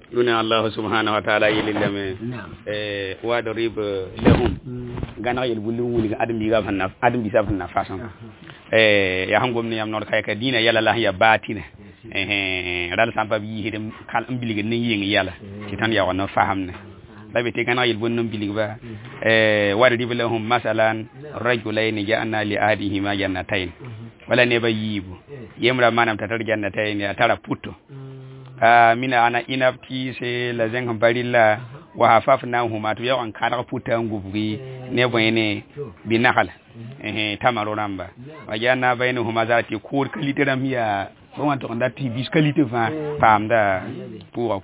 لنا الله سبحانه وتعالى يللم وضرب لهم غنا يلبلون ولي ادم بيغا فنا ادم بيسا فنا فاسن يا هangom ni am nor kay ka dina yalla la ya batina dal sampa bi hidem kal ambilige ne yeng yalla ci tan ya wona fahamne labe te gana yel bonnam bilig ba wadi bilahum masalan rajulayn ja'na li ahadihima jannatayn wala ne bayibu yemra manam tatar jannatayn ya tara puto mina ana inapti se la zeng barilla wa hafafnahuma to yawan kada puta ngubri ne boyene binakala tamaro ramba wajana bainahuma zati kur kaliteram ya bon to ndati bis qualité va pamda pour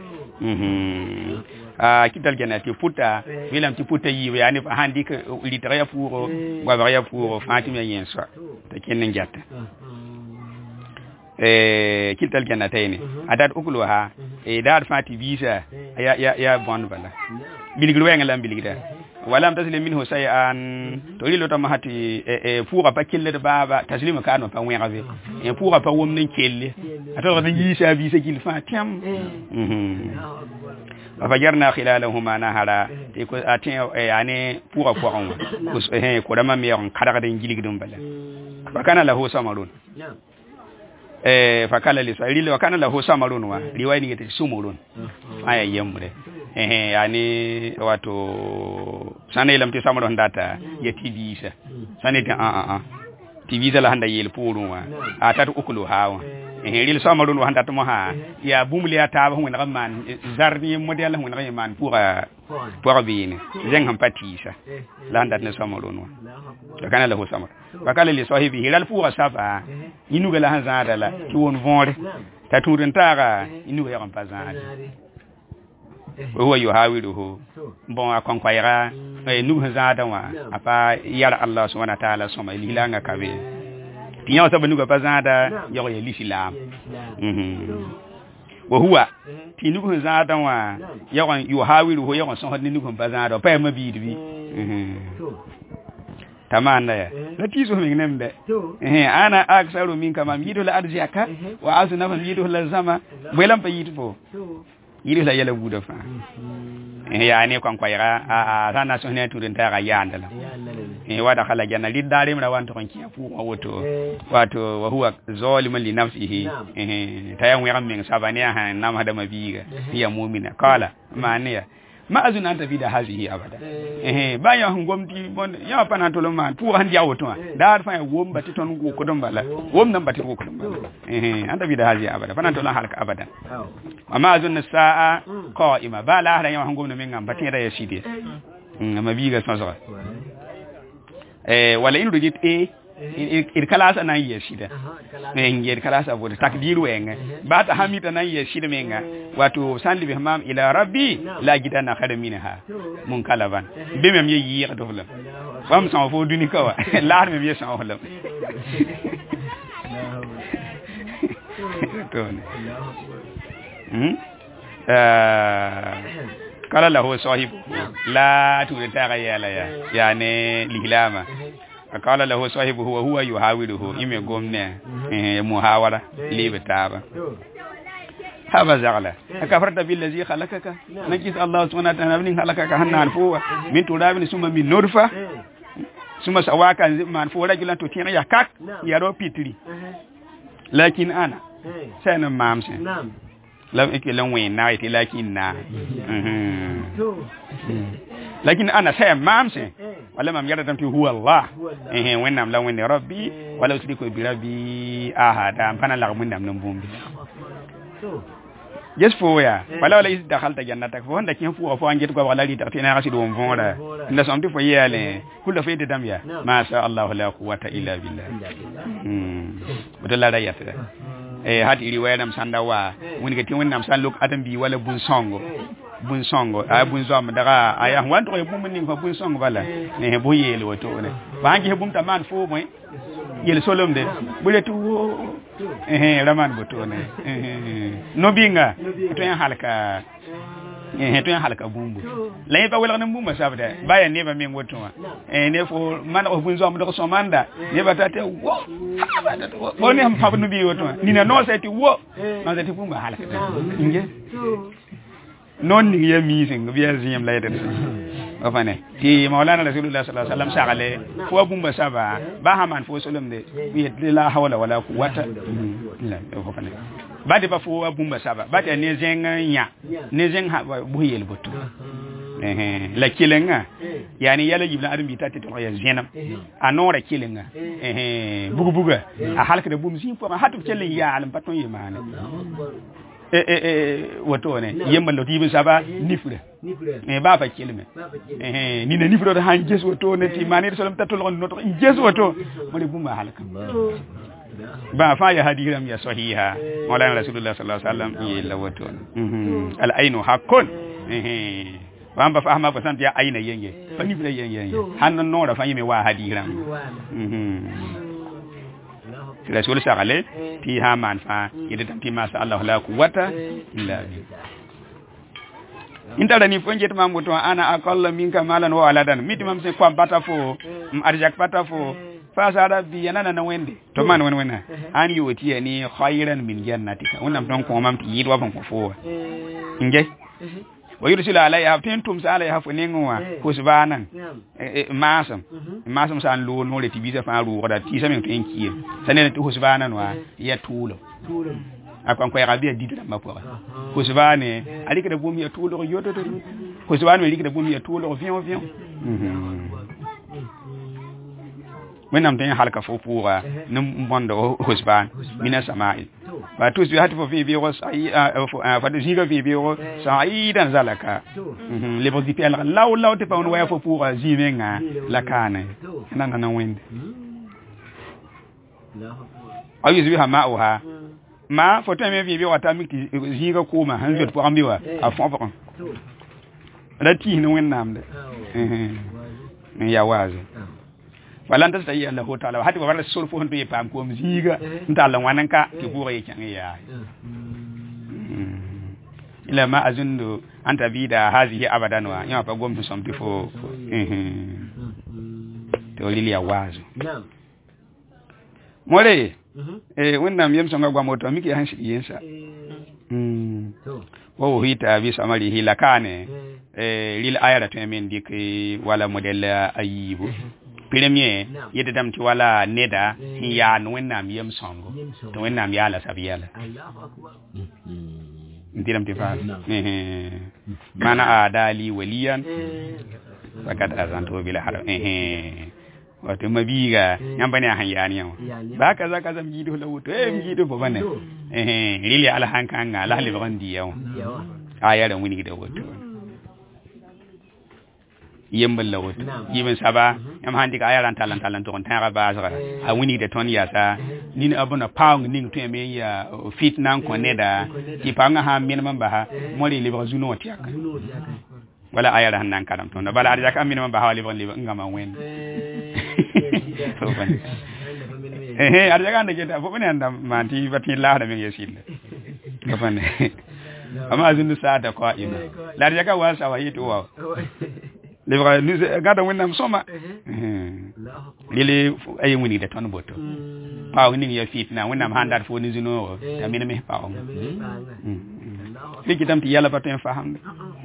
kital janati puta wilam ti puta yi yani handi ke litre ya pour wa ya pour fatima yenso te kenen jatta kital janatayni adat ukuluha dar fati visa ya bon bala biligru wenga biligda walam taslim minhu shay'an to lilo to mahati pour pa kille de baba taslim ka no pa wenga be pour pa wom nen kelle ato da yisa visa kil fatiam fajarna khilalahuma nahara te ko atin yani pour on ko dama me on kada da giligdum bala fakana lahu samarun fakala li sa'ili wa kana lahu samarun wa riwaya ni gete sumurun aya yemre yani wato sanay lam te samarun data ya tibisa sanay ta tibisa la handa yel purun wa atatu ukulu hawa ril samarun wa handa to ha ya bumli ata ba hun man zarni model hun man pour bine zeng ham patisa la handa ne samarun wa kana lahu samar fakala li sahibi hilal pour safa inuga la hanzada la ti won vonre ta turin taga inuga ya kampazana huwa yuhawiruhu bon akon kwayra nu hanzada wa apa yara Allah subhanahu wa ta'ala soma ilanga kabe tinya sabu nuga pazada yo ya lislam wa huwa tinu hanzada wa yo yuhawiruhu yo son hadni nuga pazada pa mabidi tamana ya natizo mingnembe ana aksaru minka mamidu la arjaka wa azna mamidu la zama welam pa yitfo yidu la yala buda fa ya ne kon kwayra a sana so ne turin ta ga yandala wada khala janna lidare mra wanto kon kiya fu wato wa huwa zaliman li nafsihi tayan wi ramin sabani ha nam hada mabiga ya mu'mina qala maniya ma azuna anta fi da hazihi abada baya hungomti bon ya pana to man pour han jawo to dar fa wom bati ton ko don bala wom nan bati ko don bala anta fi da hazihi abada pana to la halka abada amma azuna sa'a qa'ima bala hada ya hungom min ngam bati da yashide amma biga sansa wala in rujit ir kalasa nan yashida ngir kalasa bo takdiru wenga bata hamita nan yashida menga wato sandi bi hamam ila rabbi la gidana khada minha mun kalaban be mem yi do lam fam san fo duni kawa la mem yi san lam kala lahu sahib la tu ta yala ya yani lihlama قال له صاحبه وهو يحاوره إمي قمنا محاورة لي بتابة هذا زغلة أكفرت بالذي خلقك نجيس الله سبحانه وتعالى من خلقك هنان فوق من تراب ثم من نطفة ثم سواك من فوق رجلا تطير يكاك يرو بيتري لكن أنا سأنا مامسن لم يكن وين نايتي لكن أنا سأنا مامسن wala mam yada tamti huwa Allah wennam la wenne rabbi wala usriku bi rabbi ahada fana la mun nam nan bombi yes fo ya wala is dakhalta jannatak fo handa kin fo fo anjet ko wala li tartina rasidu won vonda inda somti fo yele kullu fi de damya ma sha Allah la quwwata illa billah badalla da yata hat iri wayanam sandawa woni gati wonnam salluk adam bi wala bun songo bun zom daga aya wanto ko bum ning ko bun songo bala ne bo yele woto ne bangi hebum taman fo moy yele solom de buleti wo raman boto ne no binga to en halka to en halka bumbu lay ba wala na bumba sabda baya ne ba min woto ne fo man o bun zom do so manda ne ba tate wo boni am fa no bi woto ni na no seti wo no seti bumba halka inge non ni ya mi sing biya ziyam la yata afane ti maulana rasulullah sallallahu alaihi wasallam sagale fo bumba saba ba haman fo solom de wi la hawla wala quwwata illa afane ba de ba fo bumba saba ba de ne zenga nya ne zen ha bu yel botu la kilenga yani yala yibla adam bi tati to ya zenam anora kilenga buga a halka de bum sin fo hatu kelen ya alam paton yimane wato ne yemma lo tibin saba nifre ba fa kelme ni ne nifre han jes wato ne ti manir solam tatul on noto jes wato mo de bumma halaka ba fa ya hadiram ya sahiha maulana rasulullah sallallahu alaihi wasallam yella wato al ainu haqqun wamba fa ahma basant ya aina yenge fa nifre yenge han no ra fa yime wa hadiram rasul sagale ti ha man fa yede tam ti ma sha Allah la quwwata illa billah inta ni fonje to mamuto ana aqalla minka malan wa aladan mitimam se kwam bata fo arjak bata fo fa sada bi yana na wende to man wena an yoti ni khairan min jannatika wannan don ko mam ti yidwa ban ko fo nge wa yursilu alayha tintum sa alayha funingwa kusbanan masam san lo no le tibisa fa ru da ti samen to enkiye sanene to kusbanan wa ya tulo akwan ko ya biya didira mapora kusbane alika da bumi ya tulo yoto to kusbane alika da bumi ya tulo vion wenam tan halka fo pura num bondo kusban mina sama'il ba tous bi hatu fo fi bi ros ai fa de jiga fi bi ros sa'idan zalaka le bo dipi ala law te pa on waya fo pura jivenga la kana nana wende ayu bi ha ma'uha ma fo teme fi bi wata miki jiga kuma hanzot po ambiwa a fon fon lati no wennam de ya wazo walanta ta yi Allah ta'ala hadi ba rasul fo hunde pam ko mziga ntalla wananka ti buga yake ya ila ma azundu anta bida hazihi abadan wa ya pa gomtu somti fo to lili ya wazo mole wannan yam songa gwa moto miki han shi yensa wo hita bi samari hilakane lil ayara to men dik wala model ayibu premier yede damti wala neda ya no wennam yem songo to wennam yala sabiyala Allahu akbar ndiram tifa mana adali waliyan fakat azanto bila har wato mabiga nyambane hanyani yawa ba kaza kaza mjido lawuto mjido bobane lili ala hankanga la le bandi yawa ayara wini da wato yembal la wot yiben saba yam handi ka ayaran talan to tanga bazara a wini de ton yasa nin abuna pound ning to me ya fit nan ko neda ti panga ha minimum ba moli le bazuno tiak wala ayara nan karam to bala arja ka minimum ba hawali bon le ngama wen arja ka ndege ta fo ne anda manti bati la da me yesil ka fane amma azundu sa da ko ina la arja ka wasa wa yitu wa le vrai nous gada wonnam soma lele ay woni de ton boto pa woni ya fitna wonnam handar fo ni zino tamina me pa li kitam ti yalla paten faham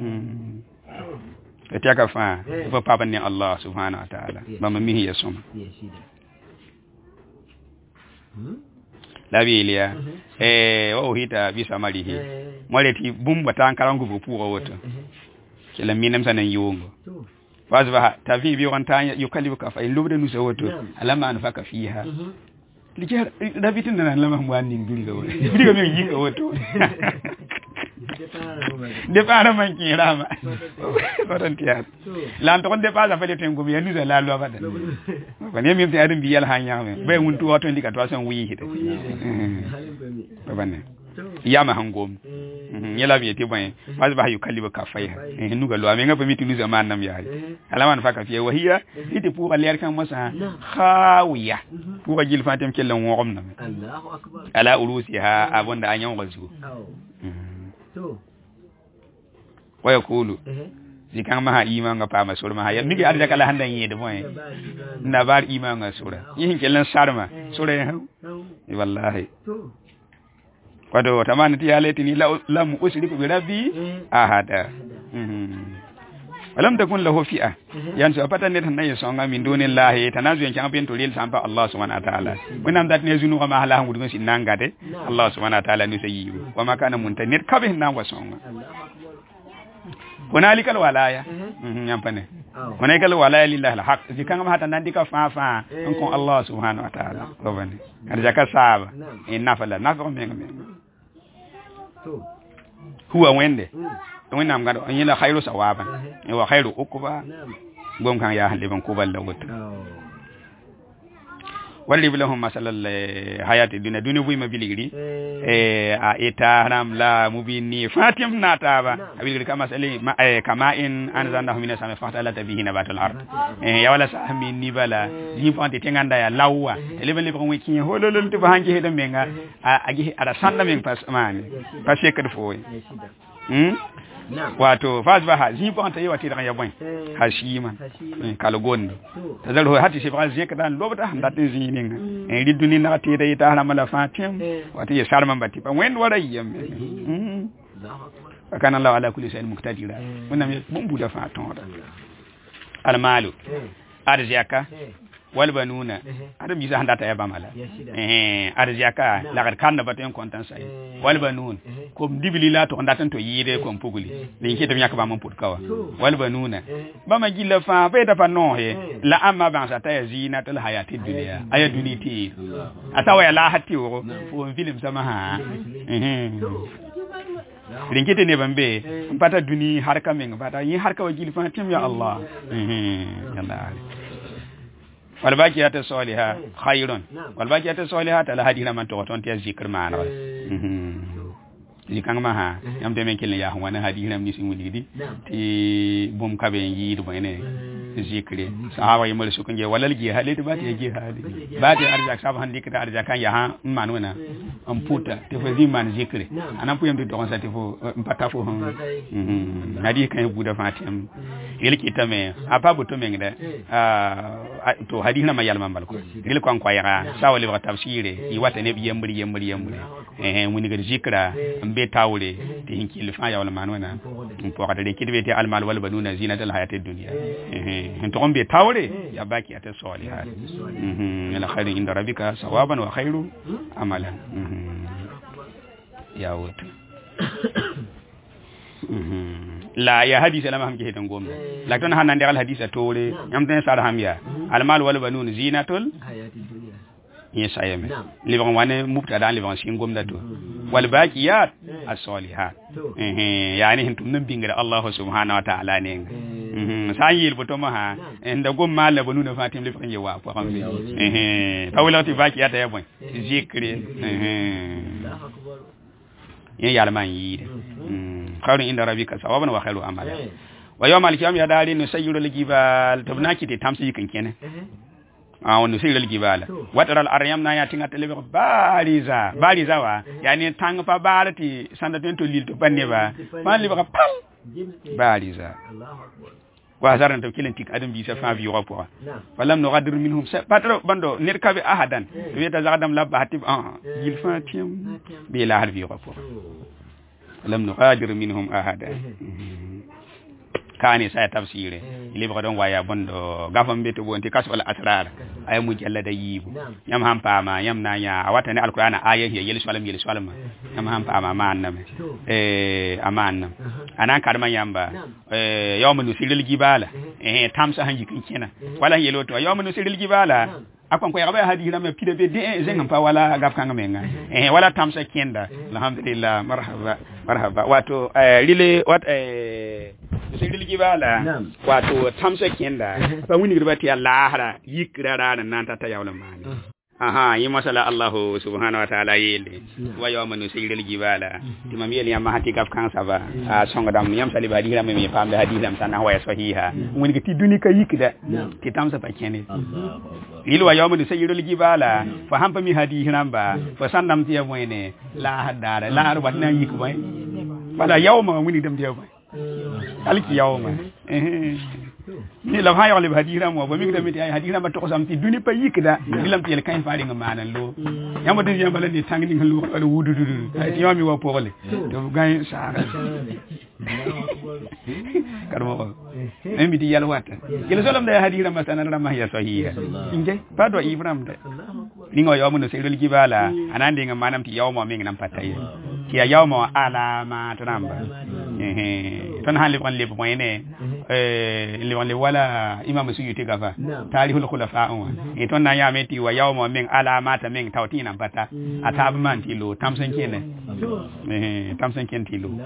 etiaka fa fo papa ni Allah subhanahu wa ta'ala mama mi ya soma la bilia o hita bi samalihi moleti bumba tankarangu bu pour woto kila minam sanan yongo wazba tafi bi wanta yukalibu ka fa lubda nu sawoto alama an faka fiha lijar dabitin nan lama mwani ngiliga woto ngiliga mi yinga woto de para man kirama warantiya lan to de para fa le tengo mi nu la lo abada ko ne mi ti adam bi yal hanya me bay mun tu wato ndika to san wi hita babane yama hangom yela bi te boy wazba yukalibu ka fa nu ga lo amenga pa mi tu zaman nam yaay alaman faka fiya wahiya ite pour aller kan masa khawiya pour jil fatem kellan wogom nam Allahu akbar ala urusiha abonda anyan wazu to waya kulu zikan ma iman ga pa masur ma ya migi arja kala handan yede boy na bar iman ga sura yin kellan sarma sura ya wallahi wato tamani ti yaletini lam usriku bi rabbi ahada walam takun lahu fi'a yan so patan ne tan ne songa min dunillahi tanazu yan champion to lil sampa Allah subhanahu wa ta'ala bunam dat ne zunu ma hala ngudu sin nangade Allah subhanahu wa ta'ala ni sayi wa ma kana muntanit kabih nan wa songa hunalikal walaya yampane hunalikal walaya lillahi alhaq zikanga ma hata nandika fa ko Allah subhanahu wa ta'ala ko bane kada ka saba inna fala nafa menga to huwa wende wani am gado yila khairu sawaban wa khairu ukuba gom kan ya hande ban kubal da wut walli bilahum masalal hayati dunya bu ma biligri a ita ram la mubini fatim nata ba abiligri kama sali kama in anzanahu min sama fatala tabihi nabatul ard ya wala sahmi ni bala ni fonte tenganda ya lawwa lebe ko wiki hololol to hanji hedo menga agi ada sanda men pas mani pasé kad fo wato fasbaha zibon ta yawati da yabon hashima kala gondo tazalho hati shi fa zeka dan lobata handatin zinin en riduni na te da ita hala mala fatim wato ya sarman bati ba wen wara yam kana Allah ala kulli shay'in muqtadira wannan mun buda faton almalu arziyaka wal banuna adam bisa handata ya bamala arziyaka lagar kanna baten kontan sai wal banun ko dibili la to ndatan to yide ko puguli din ke tamya ka ba mon putkawa wal banuna bama gilla fa be da panon he la amma ban sa ta yazina tul hayati dunya aya duniti atawa ya la hatti wo fo film sama ha rinkete ne bambe mpata duni harka men mpata yi harka wa gilfa tim ya Allah Allah والباقيات الصالحات خير والباقيات الصالحات على هذه من توتون تي ذكر معنا ذكر ما ها يوم تمن كل يا هو انا هذه من نسي مولدي تي بوم كابين يدو بينه ذكر صحابه يمل سكن جي ولا لجي حالي تباتي جي حالي باتي ارجاك صاحب هندي كتا ارجاك كان يا مانونا ام بوتا تفزي من ذكر انا بو يم دي دون ساتيفو مباتا فو هذه كان بودا فاتيم يلكي تمه ابا بوتو مengda to hadina ma yalma balko dil ko an kwayara sawali wa tafsire yi wata ne yambri woni ga zikra be tawle te hinki le fa ya wala manwana po kada de kidbe te almal wal banuna zinatul hayatid dunya to on be tawle ya baki ata salihat ala khairin inda rabbika sawaban wa khairu amalan ya wut la ya hadisa lama hamke hetan gomna la ton hanan de al hadisa tore yam tan sar hamya al mal wal banun zinatul hayatid dunya yesa yame libon wane mubtada libon sin gomda to wal baqiyat as-salihat yani hintum nan bingira Allah subhanahu wa ta'ala ne sayil botoma ha inda gomma la banun fatim libon yewa ko hambe tawlati baqiyat ya bon zikri Allahu akbar yin yalman yi خير عند ربك ثوابا وخير عملا ويوم القيامة يداري نسير الجبال تبناكي تامسي كنكينه ونسير الجبال وترى الأريام نايا تيغا تلبي باريزا وا يعني تانغ فا بارتي ساندتين تو ليل تو بانيبا فان ليبا بام باريزا الله اكبر وهذا تو كيلن تيك ادم بي سفا في يوروبا فلم نغادر منهم باترو باندو نركب احدا ويتا زادم لا باتيب يلفاتيم بلا حرف يوروبا لم نغادر منهم أحدا كاني ساي تفسيره اللي بقدون ويا بندو غافم بيتو بونتي كسب الاسرار اي مجلد ييبو يم هم فاما يم نانيا واتني القران ايه هي يلي سوالم يم هم فاما ما نم امان انا كارما يامبا يوم نسيل الجبال تامسا هنجي كينا ولا يلوتو يوم نسيل الجبال akon ko ya ba hadi na me pide be de zenga pa wala gaf kanga menga wala tamsa kenda alhamdulillah marhaba wato lile wat sirri gibala wato tamsa kenda fa wuni girbati Allah hara yikrara nan ta yawla mani yi masala Allah subhanahu wa ta'ala yele wa yawma nusiril jibala timam yeli yamma hati gaf kan saba songa dam yam sali badi ram me pambe haditham sana wa sahiha woni ke tiduni ka yikda ti tamsa pa kene il wa yawma nusiril jibala fa hampa mi haditham ba fa sandam ti moyne la hadara la har watna yik boy wala yawma woni dem de boy alki yawma ni la ha ya le hadira mo ba mi da mi ay hadira ba to sam ti duni pa yikda dilam ti el kan faari nga manan lo yamba de yamba la ni tangni nga lo wala wudu ay ti yami wa pole to gaay sa karmo mi di yalla wata yalla solam da hadira masana rama ya sahiha inge pado ibram de ni ngo yamu no seydol jibala anande nga manam ti yawmo mi ngam patay ti yawmo alama tanamba ton hali kon le poine le wala imam suyuti gafa tarihul khulafa wa e ton na yame ti wa yawmo min alama ta min tawtina pata atab man ti lo tamsan kene tamsan ken ti lo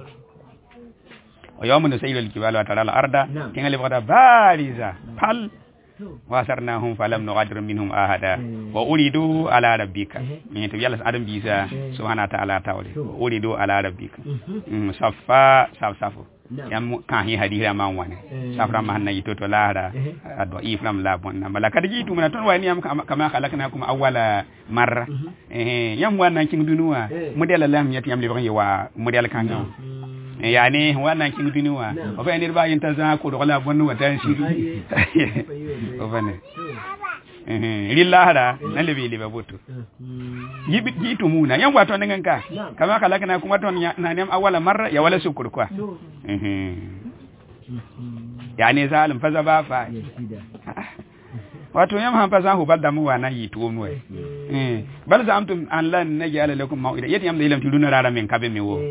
o yawmo no seydol jibala taral arda tingali bada bariza pal wasarnahum falam nughadr minhum ahada wa uridu ala rabbika ni to yalla adam bisa subhanahu wa ta'ala tawle uridu ala rabbika safa safu yam kan hi hadira man wane safra man na yito to lara ado ifram la bon na malaka di tu mana ton wani yam kama khalaknakum awwala marra yam wana king dunuwa model lam yati yam le ban yawa model kan yani wannan kin duniwa o fa ne ba yin ta za ko dola bonu watan shiri o fa ne lillahara nan lebe lebe boto yibi to muna yan wato nan ganka kama kala kana kuma ton na nem awala marra ya wala sukur kwa yani zalim fa zaba fa wato yam han fa za hu balda mu wana yi to mu bal za amtum an lan najala lakum mau'ida yati yam da ilam tuduna rara min kabe mi wo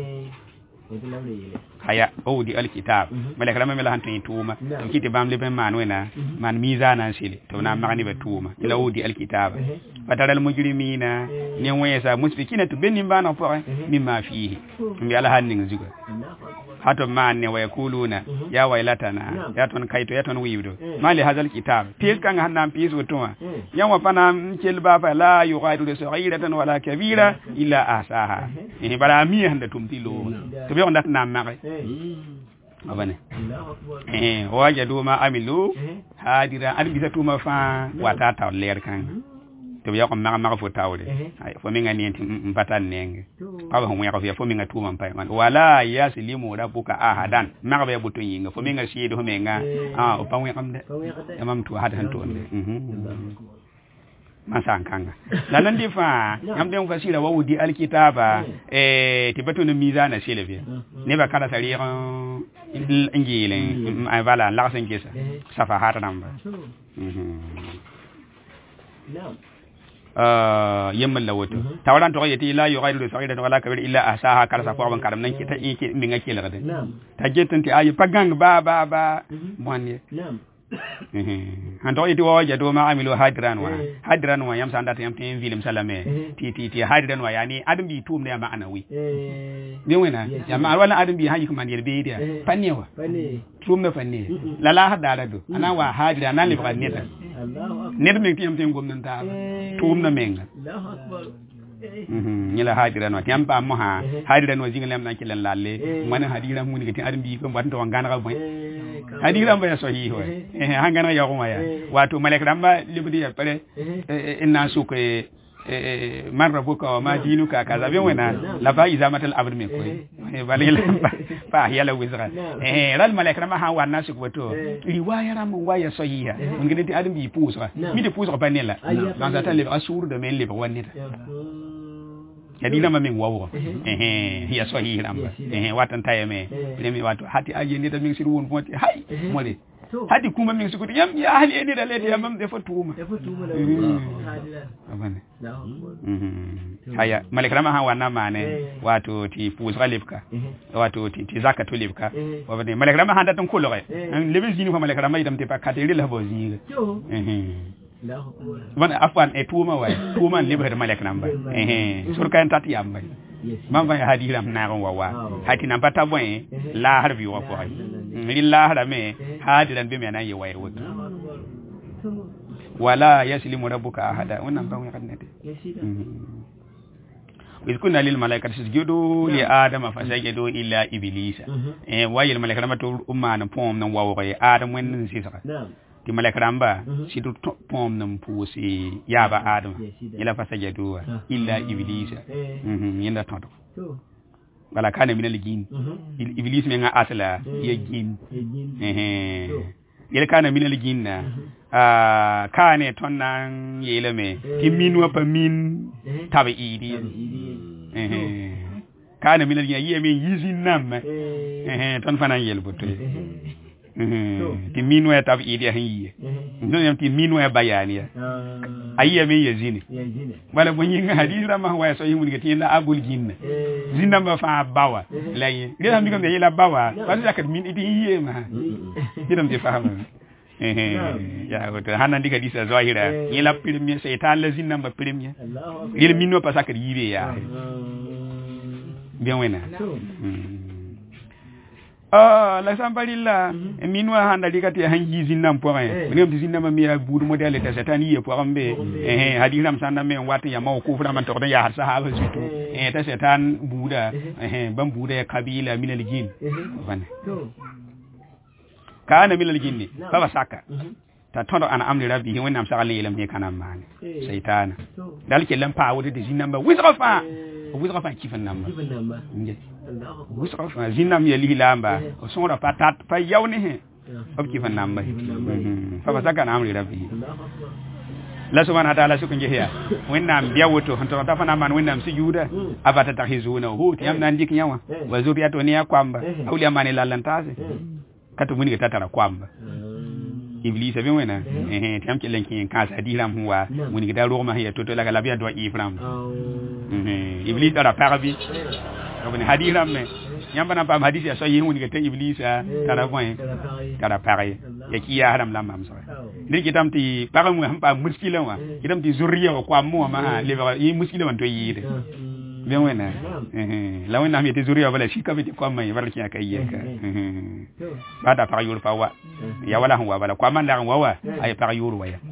haya di alkitab malaka lamma mala hantin tuma kiti bam le ben man wena man mizana sile to na magani be tuma ila di alkitab fataral mujrimina ni wesa musfikina to benin bana fo mimma fihi mbi ala hannin zigo hato man ne wayakuluna ya wailatana ya ton kaito ya ton wiido mali hazal kitab tis kan hannan piso tuma yawa pana kelba fa la yughadiru saghiratan wala kabira illa asaha ni bara mi handa tumtilo to be on dat na mare abane wajadu ma amilu hadira an bisa tuma fa wata ta ler kan to be ko maga fo tawde fo mi ngani enti mbatan nenge awa ho ko fo mi ngatu man pay man wala yaslimu rabbuka ahadan maga be buto yinga fo mi nga sido me nga o pamwe kamde amam tu hadan to onde masankanga lalan di fa yam dem fasira wa wudi alkitaba tibatu no mizana silevia ne ba kala sari ingile ay bala la sengesa safa hata namba yemmal lawoto tawran to yati la yughadiru saghiratan wala kabira illa asaha kala safa ban karam nan ki ta iki mi ngaki la gade ta jetanti ayi pagang ba monye hando yiti wajadu ma amilu hadran wa yam sanda yam tin vilim salame ti hadran wa yani adam bi tum ne ma anawi bi wena ya ma wala adam bi hayi kuma ne be dia panewa tum ne fanne la la hadara do ana wa hadran nan le ba neta neta men yam tin gomnan ta tum na menga Allahu akbar nyela hadira no tiampa mo ha hadira no jingalem na kilen lalle man hadira mun ngi tin adam bi ko ban to ngana ga boy hadira ba so hi ho hangana ya ko maya wato malek damba libdi ya pare inna suka man rabuka wa ma dinuka kaza be wena la fa izamatul abd me koy balil fa yala wizra ral malek damba ha wana su ko to riwaya ram waya so hi mun ngi tin adam bi pusa mi de pusa ba nela dans ta le asur de men le ba wanita kadina mamin wawo hiya so hi ramba watan tayeme premi wato hati aje ni da min siru won foti hay mole hadi kuma min sukuti yam ya ahli eni da lede yam de fatuma abane haya malakrama ha wana mane wato ti pusra lipka wato ti zakato lipka wabane malakrama ha datun kullo an lebin jini ko malakrama idam te pakate rila bo zinga bana afwan tuma libre de malek namba sur kan tati yamba man va hadiram na ron wawa hati namba ta boy la harbi wa ko li la harame hadiran be mena yi waye wuto wala yaslimu rabbuka ahada wannan ban yakannate إذ كنا للملائكة اسجدوا لآدم فسجدوا إلا إبليس ويل الملائكة ما تقول أمان بوم نواوي آدم وين نسيسك ti malakaramba sidu pom nam pusi yaba adam ila fasajadu illa iblisa yenda tonto wala kana min aljin iblis men nga asla ya jin yel kana minal ginna kane ton nan yelame ti min wa pa min tabe idi kana minal ginna yeme yizin nam ton fana yel boto ti min wa tabe idi han yi non ti min wa bayani ayya me yazini wala bo yinga hadira ma wa so yimun gati na agul ginna zinna ma fa bawa lay gina mi ko ngi la bawa parce que min idi yiye ma idam di fahama ya ko hanan diga disa zahira yila premier setan la zinna ma premier yila minno pa sakar yibe ya bien wena la sambalilla minwa handa dikati hanji zinnam point ngem di zinnam mi buur model ta setani ye pour ambe hadiram sanda me wati ya maw ko fura man to ya sahaba situ ta setan buuda bam buuda kabila min al-jin bane kana min al-jin baba saka ta tondo ana amri rabbi wonnam sakal ne lam he kana man shaytan dal ke lam pa wodi di zinnam ba wisrafa kifan namba wisrafa zinnam ya lilamba sonra patat pa yawne he ob kifan namba fa saka na amri rabbi la subhanahu wa ta'ala sukun jehiya wonnam biyawoto hanto ta fana man wonnam sujuda abata tahizuna hu tiyam nan dik nyawa wa zuriyatu ne yakwamba awliya mani lallantase katu muni tatara kwamba Iblis abi wena tiam ke lenki kan sa diram huwa muni da ro ma ya toto la la biya do ifram Iblis da parabi ko ni hadiram me nyamba na pam hadisi so yi muni ke Iblis tara point tara pare ya ki ya haram lam am so ni kitam ti paramu ham pa muskila wa kitam ti zuriya ko ammo ma le yi muskila wan to yi de bien wena la wena mi te zuriya wala shi ka bi ko mai barki aka yi ka bada para yur pa wa ya wala huwa wala kwa man la wa ay para yur wa ya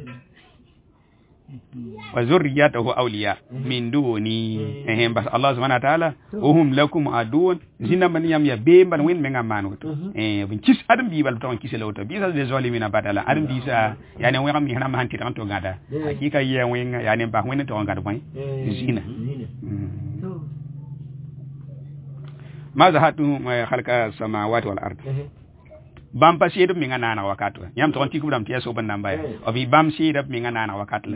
wa zurriyatuhu awliya min duni bas Allah subhanahu wa ta'ala hum lakum adun zinna man yam ya be ban wen menga manut bin kis adam bi bal ton kisela wota bi sa de zolimina badala adam bi sa yani wen mi hana man tiran to ngada hakika ye wen yani ba wen to ngada boy zina ma zahatu khalqa samawati wal ard bam pa shedum mi ngana na wakatu yam to anti kubram tiya so ban namba obi bam shedum mi ngana na wakatu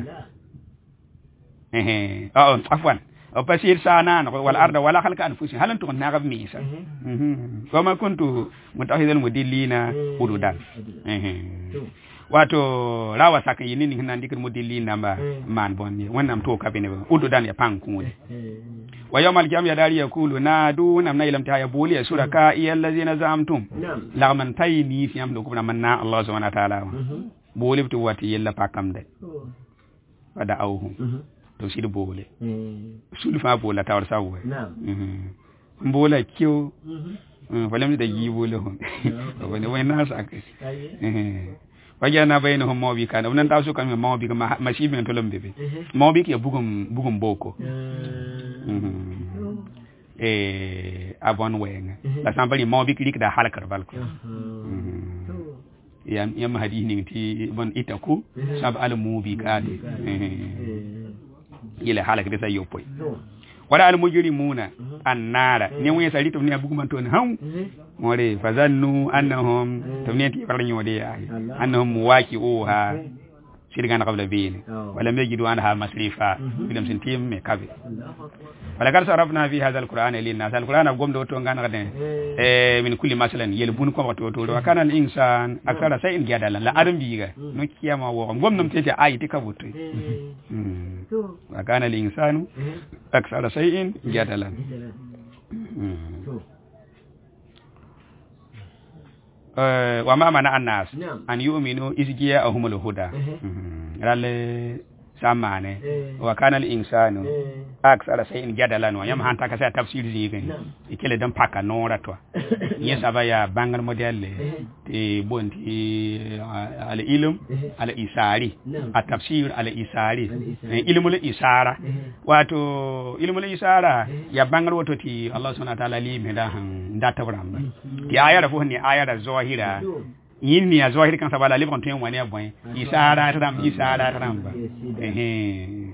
afwan o pa shir sana wal arda wala khalqa anfusi halan to na gab mi sa kama kuntu mutahidal mudillina hududan wato rawa saka yini ni nan dikir mudillina ba man bonni wannan to kabine hududan ya panku wa yawmal qiyamah dari yakulu nadu namna ilam ta yabuli suraka iyal ladina zamtum lagman tayni fi am lokum manna Allah subhanahu wa ta'ala boli to wati yalla pakam de wada awhu to shi bole sulfa bola tawar sawo bola kiyo falam da yibole hon wani wai na saka wajana bainahum mawbi kana wannan ta su kan mawbi ga mashibi to lambe be mawbi ke bugum boko abon wenga la sambali mawbi klik da halakar balko yam hadini ti bon itaku sab al mubi kade ila halak da sai yopoy wala al mujrimuna annara ne woni sari to ne bugum to ne haw more fazannu annahum to ne ti farnyo de ay annahum waqi'uha shirgan qabla bin wala yajidu anha masrifa bilam sintim me kabe wala gar sarafna fi hadha alquran linnas alquran gomdo to ngana gaden min kulli masalan yelbun ko to to kana al insan akara sai in gada la adam biga no kiyama wo gomnam tete ayi tika butu wa kana al insanu akara sai in gada lan wa ma mana annas an yu'minu izgiya ahumul huda ralle samane wa kana al insanu aksara sai in jadalan wa yam hanta ka sai tafsir zigani ikele dan paka nora to yesa baya bangal model te bonti al ilm al isari at tafsir al isari ilmul isara wato ilmul isara ya bangal wato ti Allah subhanahu wa ta'ala li me da han data bramba ti ayara fo ni ayara zahira yinni ya zahir kan sabala libon tun wani abun isara tram ba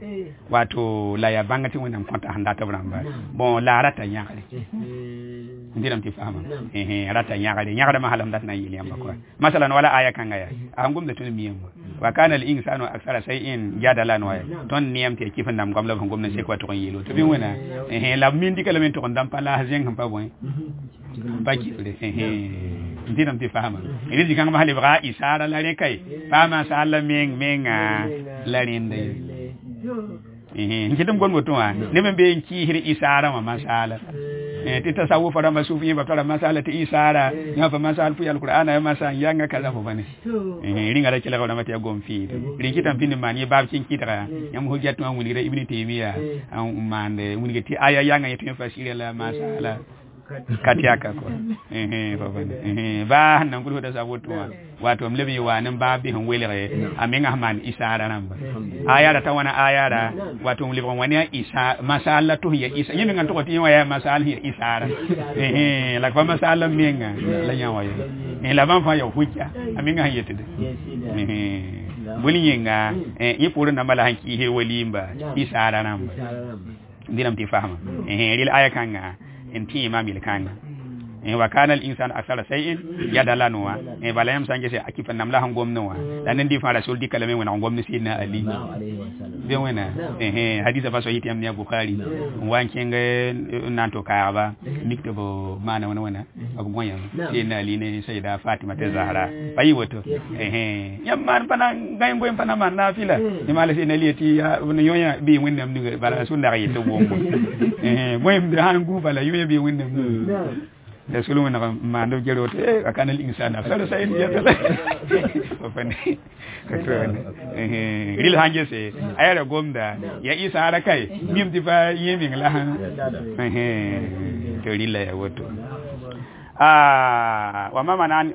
wato la ya bangati wannan kwanta handa ta bramba bon la rata nyakale ndiram ti fahama rata nyaagade mahalam dat na yili yamba ko masalan wala aya kan aya angum da tun miyambo wa kana al insanu akthara shay'in jadalan wa ton niyam te kifan nam gam la ngum na se ko to yilo to bi wona la min di kala men to ndam pala hazen kan pa boy ba ki le ndiram ti fahama ini digang mahali ba isara la re kai fama sala menga la rinde ngitum gon mutuma ne men be ki hiri isara ma masala ti tasawuf da masufi ba tara masala ti isara nya fa masal fu alqur'ana ya masa yanga kaza fo bane ringa da kila ko da mati gom fi ringi tam pin man ye bab cin kitara yam hujjatu an wuni ibn taymiya an mande wuni ti aya yanga yetu fasira la masala katiaka ko ba nan gulo da saboto wato mlebi wa nan ba bi han welere aminga man isara nan ba aya da tawana aya da wato mlebi wani isa masala to ya isa yimi ngan to ko tiwa ya masala ya isara la ko masala menga la nyawa ya la ban fa ya hujja aminga han yete buli yenga yi puru na mala hanki he walimba isara nan ba dinam ti fahama ril aya kanga enti imam ilkanga wa kana al insan akthara shay'in yadalanwa balayam sange se akifa namla han gomnowa dan ndi fa rasul di kalame wona gomni sidna ali be wona hadisa fa so yiti am ne bukhari wankenga nanto kaaba nikto bo mana wona abu gonya sidna ali ne sayyida fatima ta zahra bayi woto yamman pana ngay ngoy pana man nafila ni mala sidna ali ti yonya bi wonnam ni bala rasul da yito bombo ngoy han gu bala yonya bi wonnam da sulu na ma ndo jero te akana al insana sala sai ya ta fafani ril hanje se ayara gomda ya isa ara kai mim ti fa yemin la to rila ya woto wa mama nan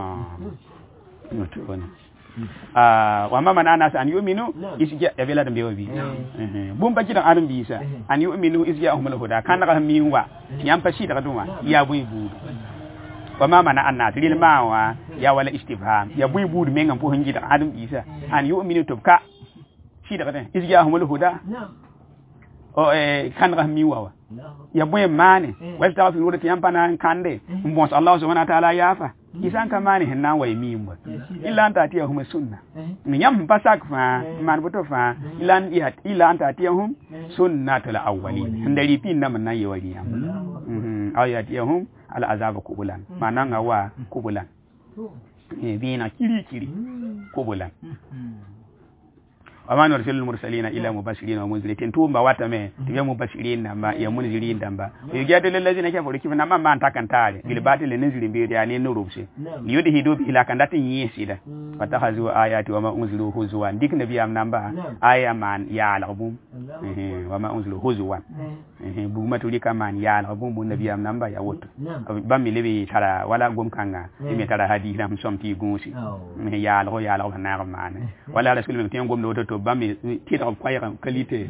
woto wa mama nana sa an yu'minu isja ya bela da bewabi bum ba kidan adam bisa an yu'minu isja ahumul huda kan daga miwa yan fashi daga duma ya buibu wa mama na anna tilil mawa ya wala istifham ya buibu men ngam po hingi da adam bisa an yu'minu tubka shi daga den isja ahumul huda o kan daga miwa ya buye mane wal tawfi wala tiyampana kande mbons Allah subhanahu wa ta'ala yafa isan kamani hinna wa mimba illa anta atiyahum sunna nyam pasak fa man buto fa illa anta atiyahum sunnatul awwalin ndari pin na man yawari yam ayatiyahum al azab kubulan mananga wa kubulan bina kiri kubulan wa man arsalul mursalina ila mubashirin wa munzirin tumba wata me tibe mubashirin na ma ya munzirin damba yugade lil ladina kafaru kifna ma man takantare bil batil ninzilin bi ya ne nurubse yudi hidu ila kandatin yesida fatahazu ayati wa ma unzilu huzwan dik nabi am namba aya man ya alabum wa ma unzilu huzwan bu matuli kaman ya alabum bu nabi am namba ya woto bammi lebi tara wala gom kanga mi tara hadina somti gunsi ya algo na man wala rasul mi ten gom do bami tira kwaya kalite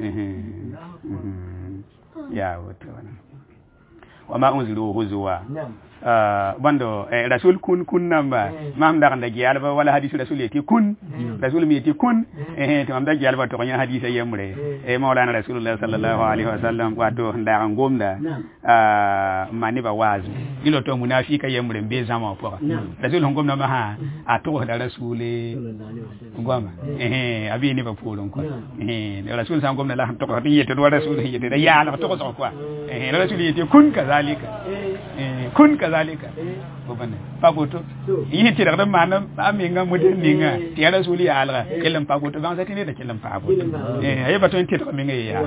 ya wato wa ma unzilu huzwa bando rasul kun namba mam da kanda giyalba wala hadisu rasul yati kun rasul mi yati kun to am da giyalba to nya hadisa yemre maulana rasulullah sallallahu alaihi wasallam wato nda ngomda mani ba wazi ilo to munafika yemre be zama po rasul ngomna ma ha ato da rasule ngoma abi ni ba pulon ko rasul sa ngomna la to ko yete do rasul yete da ya la to ko so ko rasul yati kun kazalika kun kazalika bobane pagoto yiti daga manam aminga mudin ninga ti rasuli alga kellam pagoto ban satine da kellam pagoto ay baton ti to minga ya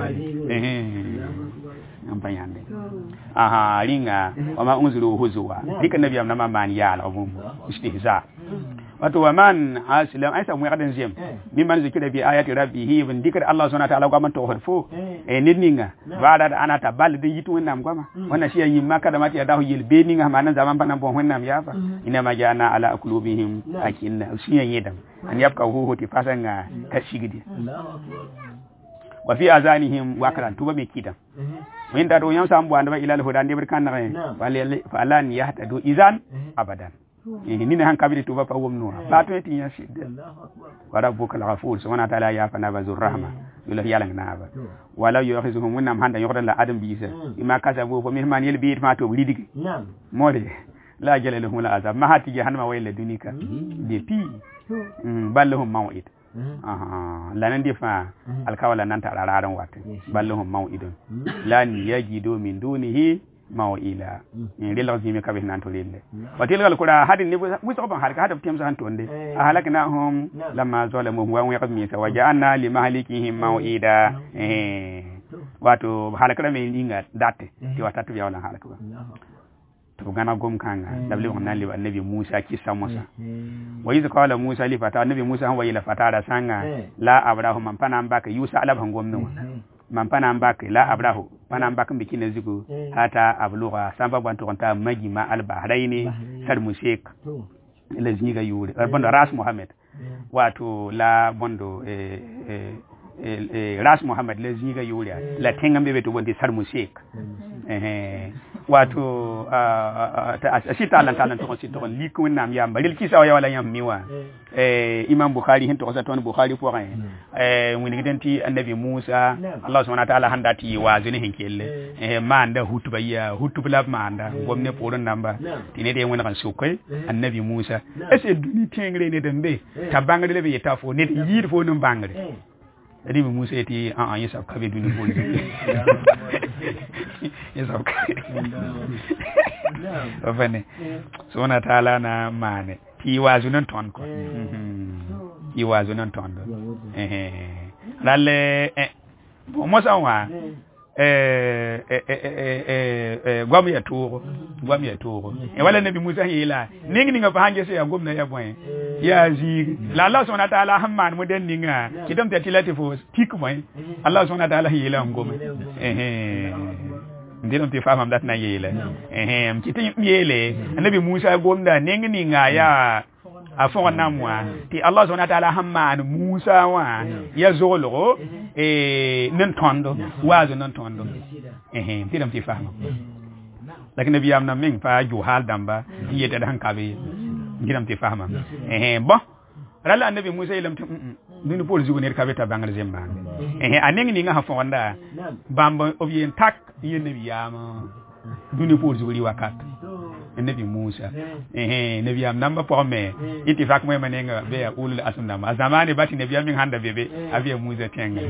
ampanyande aha ringa wa ma unzilu huzwa dikan nabiyam na mamani ya alabum istihza wato wa man aslam aisa mu yadan ziem mimman zikira bi ayati rabbihi bin dikar Allah subhanahu wa ta'ala gwa man to horfo ninninga bada ana tabal de yitu wonnam gwa wana shi yin maka da mati adahu yil be ninga manan zaman bana bon wonnam yafa ina majana ala akulubihim akinna shi yedam an yabka hu ti fasanga kashigidi wa fi azanihim waqran tuba me kidan winda do yam sambu anda ila al hudan de berkan na fa lan yahtadu izan abadan ni ne han kabiri tuba pa womno ba to ti ya shidda wala bukal ghafur subhanahu wa ta'ala ya fa na bazur rahma yula yalang na ba wala yu'khizuhum wa nam handa yoxda la adam bi sa ima kasabu fa min man yel bi ma to lidigi mode la jalalahum la azab ma hati jahannama wayla dunika de pi ballahum maw'id lanan difa alkawala nan ta rararan wata ballahum maw'idun lan yajidu min dunihi maw'ila in lil azimi kabih nan to lille watil gal kura hadin ne musa ban harka hadaf tiam san tonde ahlaknahum lamma zalamu wa yaqmi sa waja'alna li mahlikihim maw'ida wato halakra me linga date ti wata to yawla halaka to gana gom kanga dabli on nan li annabi Musa kissa Musa wa iz qala Musa li fata annabi Musa wa ila fata da sanga la abrahu man pana mbaka yusa alab hangom no man pana mbaka la abrahu pana mbaka bikina zigo hata abluga samba bantu konta majima al bahraini sar musik ila zinga yuri banda ras Muhammad wato la bondo ras Muhammad la zinga yuri la tenga bebe to bondi sar musik wato asita lan to sito liku nam ya mbalil kisa ya wala yam miwa imam bukhari hin to sa ton bukhari fo kan woni gidenti annabi Musa Allah subhanahu wa ta'ala handati wazini hin kelle manda hutuba ya hutubla manda gomne poron namba tine de wona kan sukoy annabi Musa ese duni tengre ne dembe tabangre lebe yetafo ne yir fo no bangre annabi Musa eti yesa kabe duni fo yesa ofane subhanahu wa ta'ala na mane ti wazu non ton ko ti wazu non ton do lalle mo sa wa gwam ya turo wala nabi Musa hila ningi nga fahange se ya gomna ya boy ya zi la Allah subhanahu wa ta'ala hamman mo den ninga kidam ta tilati fo tikmoy Allah subhanahu wa ta'ala hila ngoma ndino ti fama mdat na yele mkiti yele nabi Musa gomda ningi nga ya afon namwa ti Allah subhanahu wa ta'ala hamman Musa wa ya zolo nan tondo wazo nan tondo tidam ti fama lakin nabi amna min fa juhal damba yete dan kabe tidam ti fama bon rala nabi Musa ilam dunu pol zugo ner kabe ta bangal zemba aning ni nga hafonda bamba obien tak yene biyama dunu pol zugo li wakat nabi Musa nabi am namba porme itifak moy manenga be ulul asnam azamani bati nabi am handa bebe abiya Musa tenga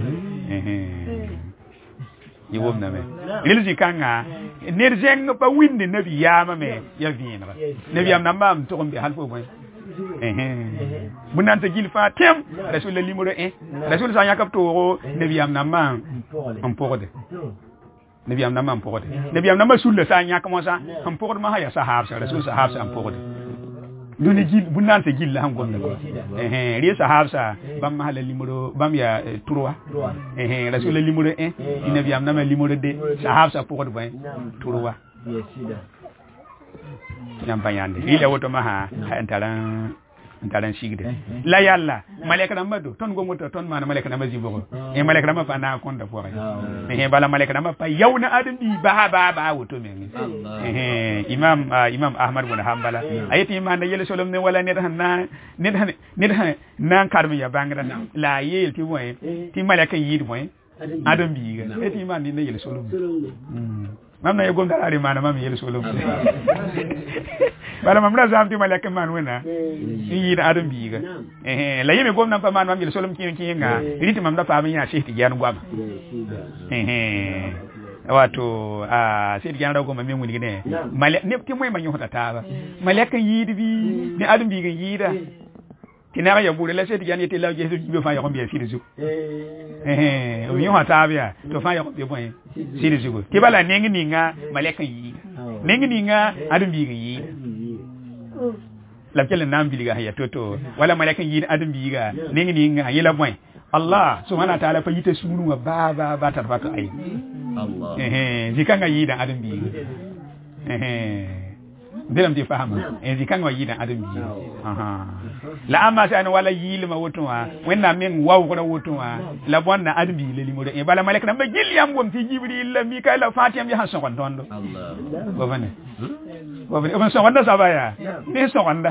yiwom na me ilzi kanga nerjeng pa winde nabi yama me ya vinra nabi am namba am to be halfo boy bunan ta gilfa tem rasul limuro rasul sa yakap to nabi am namba am porde nabi am nama mpogode nabi am nama sulle sa nya kamo sa mpogode ma haya sahab sa rasul sahab sa mpogode duni gil bunan se gil han gonda ri sahab sa bam ma hala limuro bam ya turwa rasul limuro nabi am nama limuro de sahab sa pogode bay turwa nyam bayande ila woto ma ha ntaran sigde la yalla malaika namado ton go moto ton mana malaika namazi boko malaika nama fa na konda fo ay bala malaika nama pa yawna adam bi ba woto men imam ahmad bin hanbala ayati man yele solom ne wala ne nan karmi ya bangra la yel ti moy ti malaika yid moy adam bi ga ayati man ni yele solom mamna ye gonda ari mana mam yele solom bala mamna zamti malaika man wena yi da adam biga la yeme gomna pa man mam yele solom kinga riti mamda pa min ya shehti gyan gwama wato shehti gyan rago mam woni gene malaika ne ti moy manyo hota ba malaika yi bi ni adam biga yi da tinara ya bure la shehti gyan yete la jesu be fa ya ko biya firizu o yo hata bia to fa ya ko be boy firizu ti bala nengi ninga malaika yi nengi ninga adam biga yi la kele nam biliga haya toto wala malaika yi adam biga ningi ninga yela boy Allah subhanahu wa ta'ala fa yite sunu ba tarfata ay Allah zikanga yi da adam biga dilam ti fahama en zikan wa yidan adam bi la amma sai an wala yilma wotuma wenna men waw ko wotuma la bonna adam bi le limo e bala malek dam ba giliyam gom ti jibril la mikael fatiyam ya hasan kon dondo bobane on so wanda sabaya ni so wanda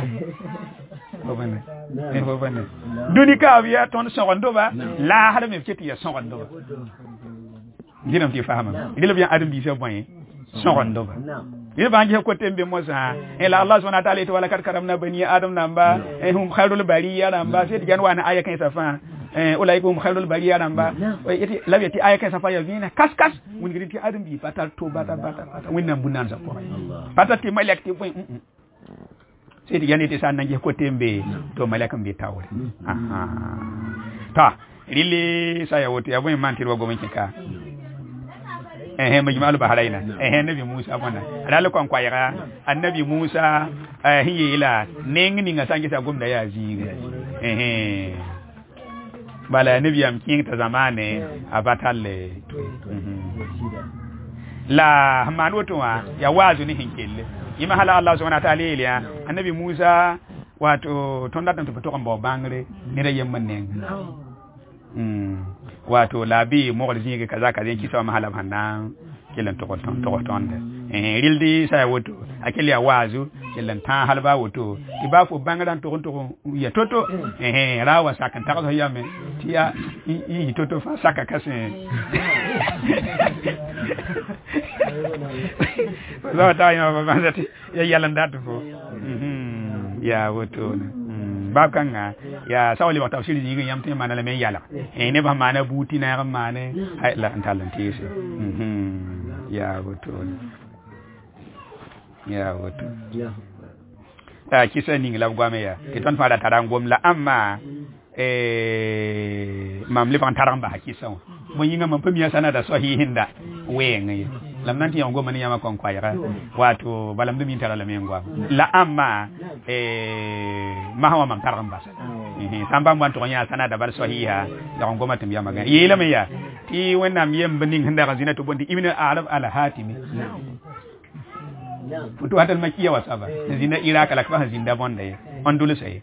bobane duni ka biya ton so wando ba la hada me fiti ya so wando ba dilam ti fahama dilam ya adam bi se boyen so wando ba il va ngi ko tembe mosa et la Allah subhanahu wa ta'ala wala kat karamna bani adam namba hum khairul bariya namba sai digan wana aya kan safa ulaikum khairul bariya namba yati labiyati aya kan safa ya vina kas mun ngi ti adam bi patal to bata winna bunan sa ko patal ti malak ti point sai digan ti san ngi ko tembe to malakam bi tawre ta rile saya wote ya boy mantir wa gomen ka majmalu baharaina nabi Musa bonna alal kon kwayra annabi Musa hiye ila nengi nga sangi sa gumda ya jiga bala nabi am king ta zamane abatalle la hamanoto wa ya wazu ni hinkelle yima hala Allah subhanahu wa ta'ala ya annabi Musa wato tonda tan to ko mbo bangre ni da yemman nenga wato labi mogol zinge kaza kisa mahala handan kilan to tonde rildi sa woto akeli ya wazu kilan ta halba woto ibafo bangadan to ya toto rawa sakan ta ko yame tiya i toto fa saka kase zo ta yo banzati ya yalan datu fo ya woto babkanga ya sawli wa tafsir yi ngam te manala men yala ne ba mana buti na mane hay la talenti se ya woto ta kisa ni ngla gwame ya ke ton fada taran gom la amma mam le ban taran ba kisa mo yinga mam pamiya sana da sahihin da wenga lam nanti yango mani yama kon kwayra wato balam dum intara la mengwa la amma mahawa mam taramba samba mwan to nya sana da bar sahiha da ngoma tum yama ga yela me ya ti wennam yem baning handa gazina to bondi ibn arab al hatimi futu hadal makiya wasaba zina iraka la kwa zinda bonde on dulu sai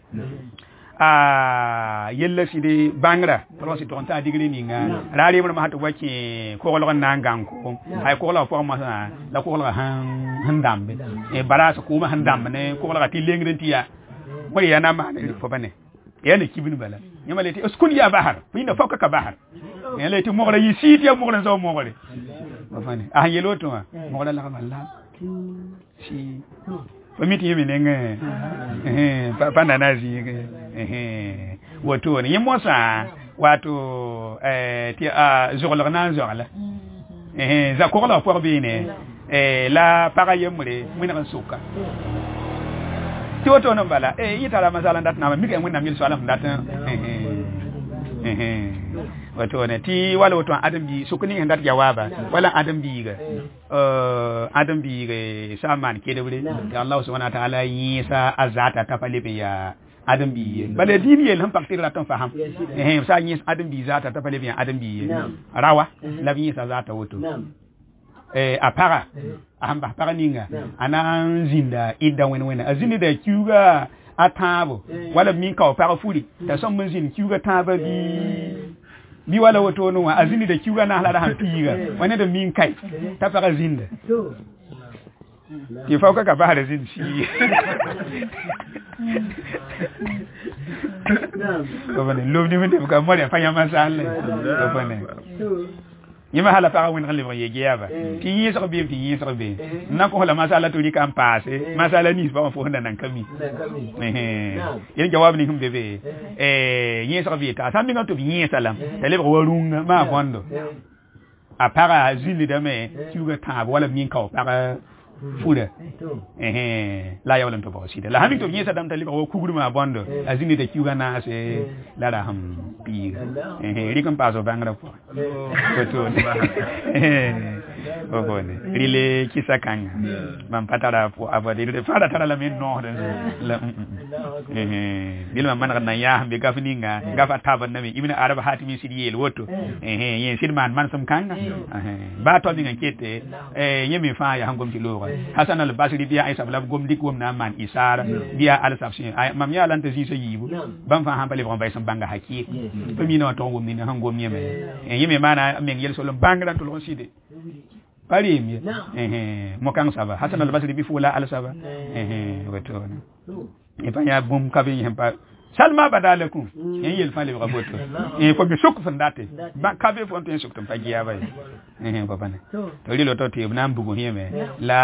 yella si de bangra to si tonta digri ni nga rari mo ma to waki ko lo na nganko ay ko lo fo ma la ko lo handambe e barasa ko ma handam ne ko lo ti lengren tiya mo ya na ma ne fo bane yana kibin bala nyama leti uskun ya bahar pinda fawka ka bahar yana leti mo ra yisit ya mo ra zo mo re mo fane yelo to mo la la si pamiti yemi nenge panda nazi wato ne yemosa wato ti zogla na zogla za ko la por bine la para yemre mun ran suka ti wato non bala yitala masala ndat na mi ke mun na mil so ala ndat wato ne ti wala wato adam bi sukuni ndat jawaba wala adam bi ga saman ke da wuri ya Allah subhanahu wa ta'ala yisa azata ta falibe ya adam bi bale dini yel han faktir la ton faham sa yis adam bi zata ta falibe ya adam bi rawa la bi yisa zata wato apara amba para ninga anan zinda idan wen azini da kyuga atabo wala min ka para furi ta son mun zin kyuga taba bi wala wato no azini da kyuga na halada hantiga wani da min kai ta fara zinda ki fauka ka ba da zin shi ko bane lobni mun da ka mare fanya masala ko bane yima hala para win khali ba yegi yaba ti yisa bi na ko hala masala to kan passe masala ni ba fo handa nan kami yen jawab ni hum bebe yisa bi ta sambi ngato bi yisa lam tele ba warunga ma bondo a para zili da me tuga ta wala min ka para fuda la yawlan to ba sida la hamin to yisa dam tele ba kuguru ma bondo azini da tuga na se la da ham bi rikan paso bangra po to bone rile kisa kanga man patara po abadi de fara tara la min no la dilma man na ya hambe gafninga gafa taban nabi ibn arab hatimi sidiyel woto yen sidman man sam kanga ba to mi ngakete yemi fa ya hangom ti lo Hasan al-Basri biya Aisha bla gom dik wom na man isara biya al-Safsin mam ya lan tazi so yibu ban fa han pale bon bay sam banga hakki to mi no to wom ni han gom yeme yeme mana men yel solo banga to lo side pari mi mo kan saba Hasan al-Basri bi fula al-saba wato e pa ya bom kabe yem pa salma badalakum en yel fale ba boto ko be sok fandate ba kabe fonto en sok tam pa giya bay ko bane to lilo to te na mbugo yeme la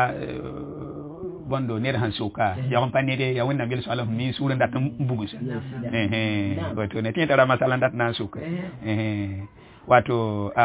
bondo ner han suka ya on panede ya wonna bil sallallahu mi sura ndat mbugo sa wato ne tienta masala ndat na suka wato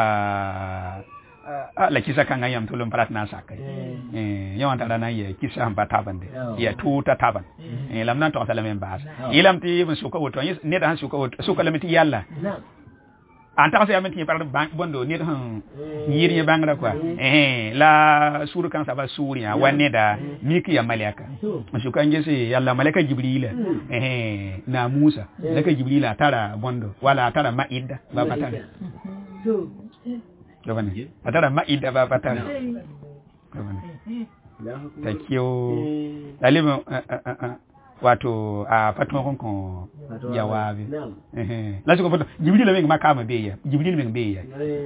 la kisa kan yam tulum parat na sakai yawan ta dana ye kisa han pataban de ya tuta taban lam nan to sala men bas ilam ti mun suka woto ne da han suka woto suka lamiti yalla anta sa yamti par bank bondo ne han yiri bangra kwa la suru kan saba suriya wanne da miki ya malaka suka ngese yalla malaka jibrila na musa malaka jibrila tara bondo wala tara maida ba patara Gavana. Atara maida ba patara. Gavana. Takio. Alimo wato a patron kon yawabi. La suko foto Jibril mengi makama beya. Jibril mengi beya.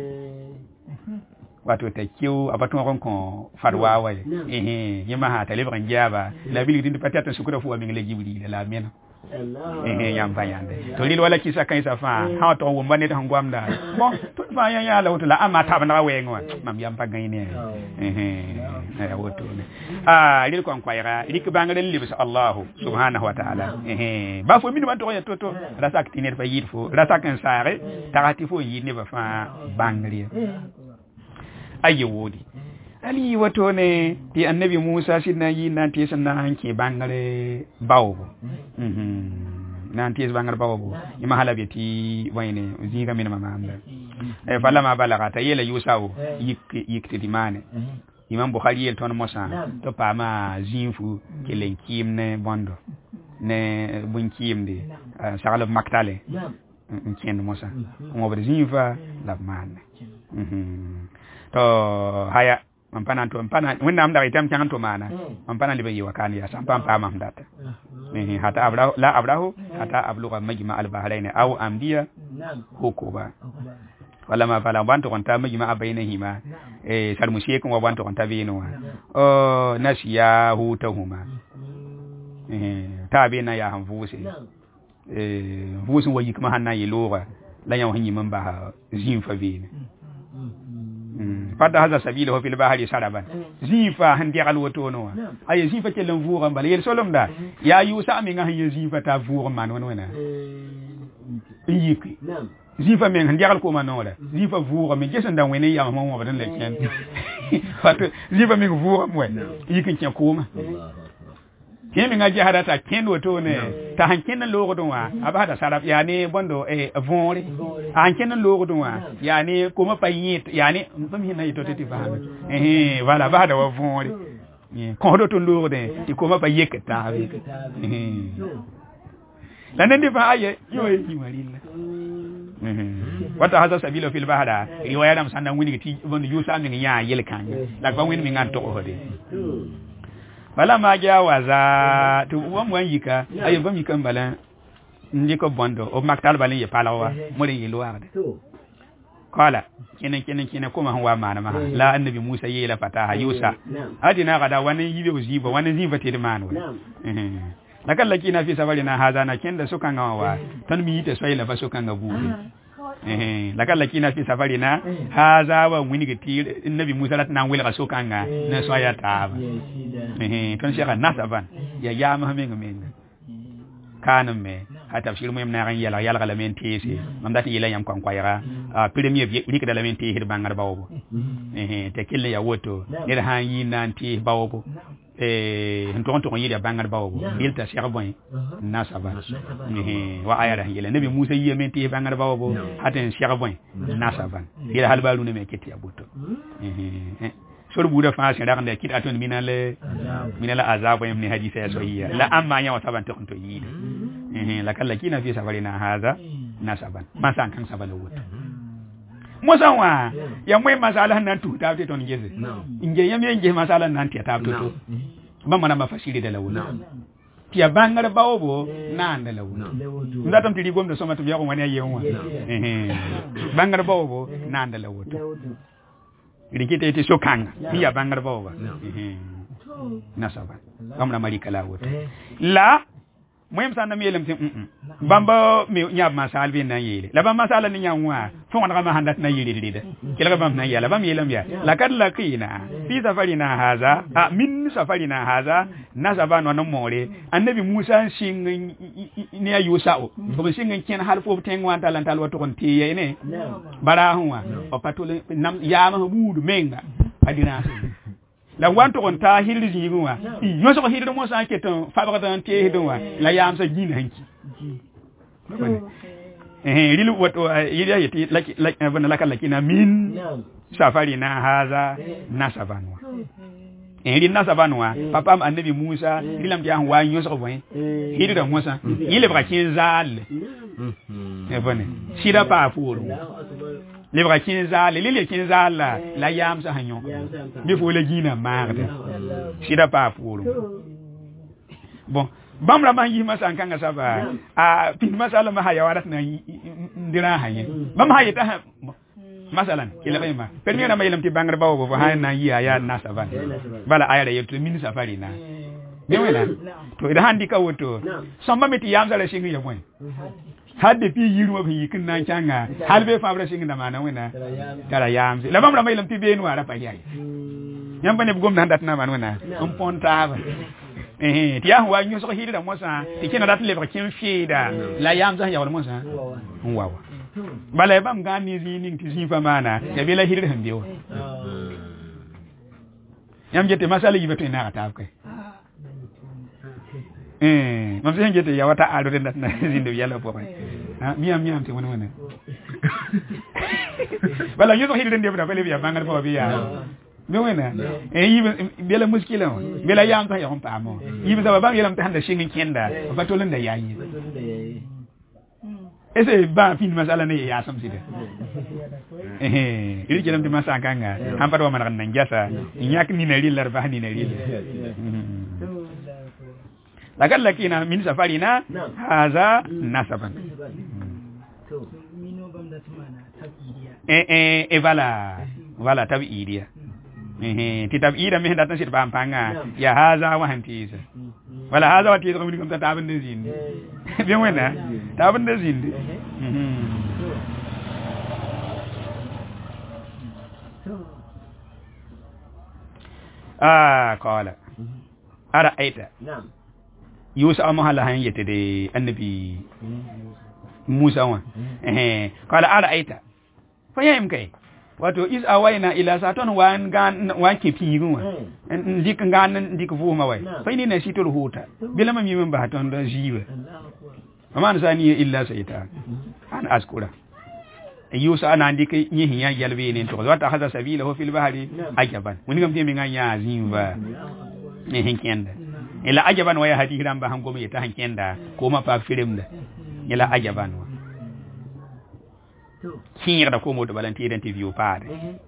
Wato takio a patron kon farwa wa. Yema ha talibran jaba. La bili din patata sukura fu mengi le Jibril la mena. Yam bayande to lil wala kisa kan sa fa ha to won banet han gwamda bon to fa ya la wutula amma ta bana wengo mam yam pa gayne ya wutu lil kon kwayra lik bangalen libs Allah subhanahu wa ta'ala ba fo min man to ya to rasak tiner fa yid fo rasak en sare tarati fo yid ne ba fa bangri ayi wodi ali wato ne ti annabi Musa sidna yi nan ti sanna hanke bangare bawo nan ti bangare bawo ima halabe ti wayne zinga min mama anda fala ma balaga ta yela yusawo yikti dimane imam Bukhari yel ton mosa to pa ma zinfu kelen kimne bondo ne bun kimde sagala maktale ken mosa mo bre zinfa la man to haya mampana wenda amda itam changan to mana mampana libe yiwakani ya sampam pa mamdata hata abrahu hata abluga majma al-bahrain aw amdiya hukuba wala ma fala bantu konta majma bainahima sarmusiye kun wa bantu konta bino nasiya hutahuma tabina ya hanfusi vusin wayi kuma hanna yilora la yaw hanyi mamba zinfa bine fadda haza sabila fil bahri saraban zifa handi alwoto no ay zifa ke lan vuura mbal yel solom da ya yusa mi nga hin zifa ta vuura man wona yiki zifa men handi al ko manora zifa vuura mi jesan dan wene ya mo badan le ken fatu zifa mi vuura mo yiki ken ko ma kemi nga jaharata ken woto ne ta hanken logo donwa abada sarap yani bondo vonri hanken logo donwa yani kuma payit yani mbam hina yito teti fahami wala bada wa vonri ko do to logo de kuma payek ta bi lanen di fa aye yo yi marilla wata hasa sabila fil bahra riwaya dam sandan wini ti bondo yusa mi nya yel kan la ba wini mi ngan to hode bala ma jawaza to won yika ayo bam yika bala ndiko bondo o maktal bala ye palawa mori yelo arde kala kenen kuma huwa mana ma la annabi Musa yela fataha Yusa adina gada wani yibe uziba wani ziba te manu lakalla kina fi sabarina hazana kenda sukan gawa tan mi yite soyla fa sukan gabu lakalla kina fi safarina haza wa wini gati annabi Musa latna wila ka sokanga na soya ta ton sheka nasaban ya yama men kanum me hata tafsir mu na ran yala kala men tese mam dati yela yam kan kwayra premier lik da men te hir bangar bawo te kille ya woto der han yi nanti bawo ntonto yiri bangar bawo bilta cheikh boy nasaba wa ayara yela nabi Musa yi men te bangar bawo haten cheikh boy nasaba ila halbalu ne me keti abuto sur buda fa sin rakande kit aton minala azab yamni hadisa soyya la amma nya wa saban to konto yi la kala kina fi safarina haza nasaban masan kan sabala woto Musa wa ya mai masala nan tu ta ton geze inge yam yenge masala nan ta to ba mana mafasiri da lawu tiya bangar bawo nan da lawu ndatam ti rigom da soma to biya ko wani yewa bangar bawo nan da lawu rikite ti sokanga biya bangar bawo nasaba amna mari kala wota la moyem sa na mielem tin bamba me nyab masal bin nan yele la bamba masala ni nyanwa fon na ma handat na yele dide kila bamba na yele bamba yelem ya la kad laqina fi safarina haza min safarina haza nasaba no more annabi Musa shin ne ayusao ko shin ken halfo tengwa talantal wato kon tiye ne bara huwa o patole nam ya ma budu menga adina la wanto on ta hildi jiguwa yo so hildi mo sa keton fabra tan te hidwa la yam sa jina hanki rilu wato yida yati laki bana lakina min safari na haza nasabanwa ri nasabanwa papa annabi Musa rilam ti an wa yo so boy hildi da Musa yile bra kin zal bone sida pa furu le bra kinza le kinza la yam sa hanyo bi fo le gina marde sida pa fulu bon bamra man yi masa kanga saba pin masala ma haya wadat na ndira hanye bam haye ta masalan kila bayma permi na mayilam ti bangar bawo bo ha na yi aya na saba bala aya da yetu min safari na bewela to idan handi ka woto somba meti yam sala shingi ya boy hadde fi yirmo fi kin nan changa halbe fabra sing na mana wena kala yamsi la bamra maylam ti benu ara pa yayi yamba ne bugom nan dat na man wena on ponta ba ti ya wa nyu so hiri da mosa ti kina dat le kin fida la yamsa ya wala mosa wawa bala bam gani zinin ti sifa mana ya bela hiri da hambiyo yam jete masala yibeto ina ta kai mam se ngete ya wata ado den na zindo yalla po miam te wona wala yuso hidi den debra bele biya bangal po biya no wena yibe bela muskila bela yam ta ya on pa mo yibe sa ba yelam ta handa shingin kenda ba to lenda yayi ese ba fin masala ne ya sam sida iri kelam di masa kanga hampar wa man nan jasa nyak ni na rillar ba ni na rillar lakan lakina min safarina haza nasaban vala tabiidia ti tabiida me datan sir bampanga ya haza wa hantisa wala haza wa ti ko min ta tabin de zin bien wena tabin de zin qala ara aita Yusa amahala han yete de annabi Musa wa qala ala aita fa yayim kai wato is awaina ila saton wan gan wan ke firuwa ndik gan ndik vuma wai fa ni na sitor huta bilama mi men ba ton da jiwa amma sani illa saita an askura Yusa ana ndik nyi ya yalbe ne to wata hada sabila fil bahri ajaban wani gam te mi nganya zimba ne hinkenda ila ajaban waya hadi ran ba hango me ta hankenda ko ma fa firim da ila ajaban wa kin da ko mo da balanti idan TV pa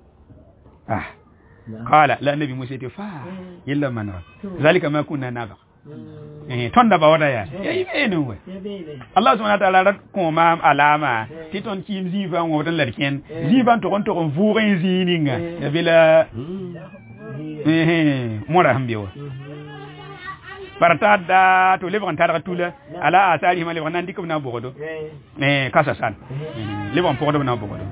qala la nabi Musa te fa illa man zalika ma kunna naba tonda ba wada ya ibe ne we Allah subhanahu wa ta'ala ko ma alama titon kim ziva ngo dan larken zivan to kon vuren zininga ya bila mora hambiwa partada to lebon tara tula ala asari ma lebon nandikum na bogodo kasa san lebon pogodo na bogodo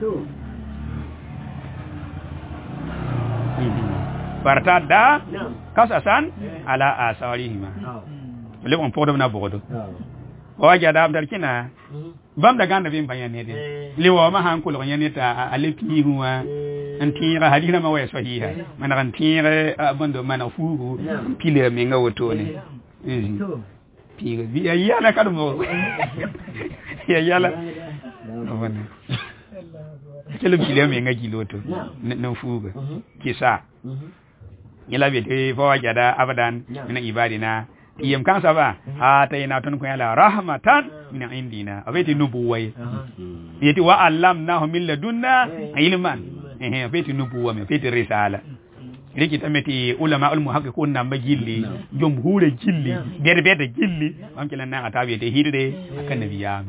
partada kasa san ala asari ma lebon pogodo na bogodo waja da abdal kina bam da ganda bin bayane de lewa ma han kulo nyane ta alepi huwa antira hadina ma wa sahiha man antira abando mana fugu pile me ngawoto ne pile bi yala kadmo yala wana kele pile me ngajiloto na fuga kisa yala be de waja da abadan na ibadina tiyem kan saba atayna ton ko yala rahmatan min indina abeti nubuwai yati wa allamnahu min ladunna ilman abeti nubuwa me abeti risala riki tameti ulama al muhaqqiqun na magilli jumhure gilli berbeda gilli am kila na atabe te hidde akan nabiya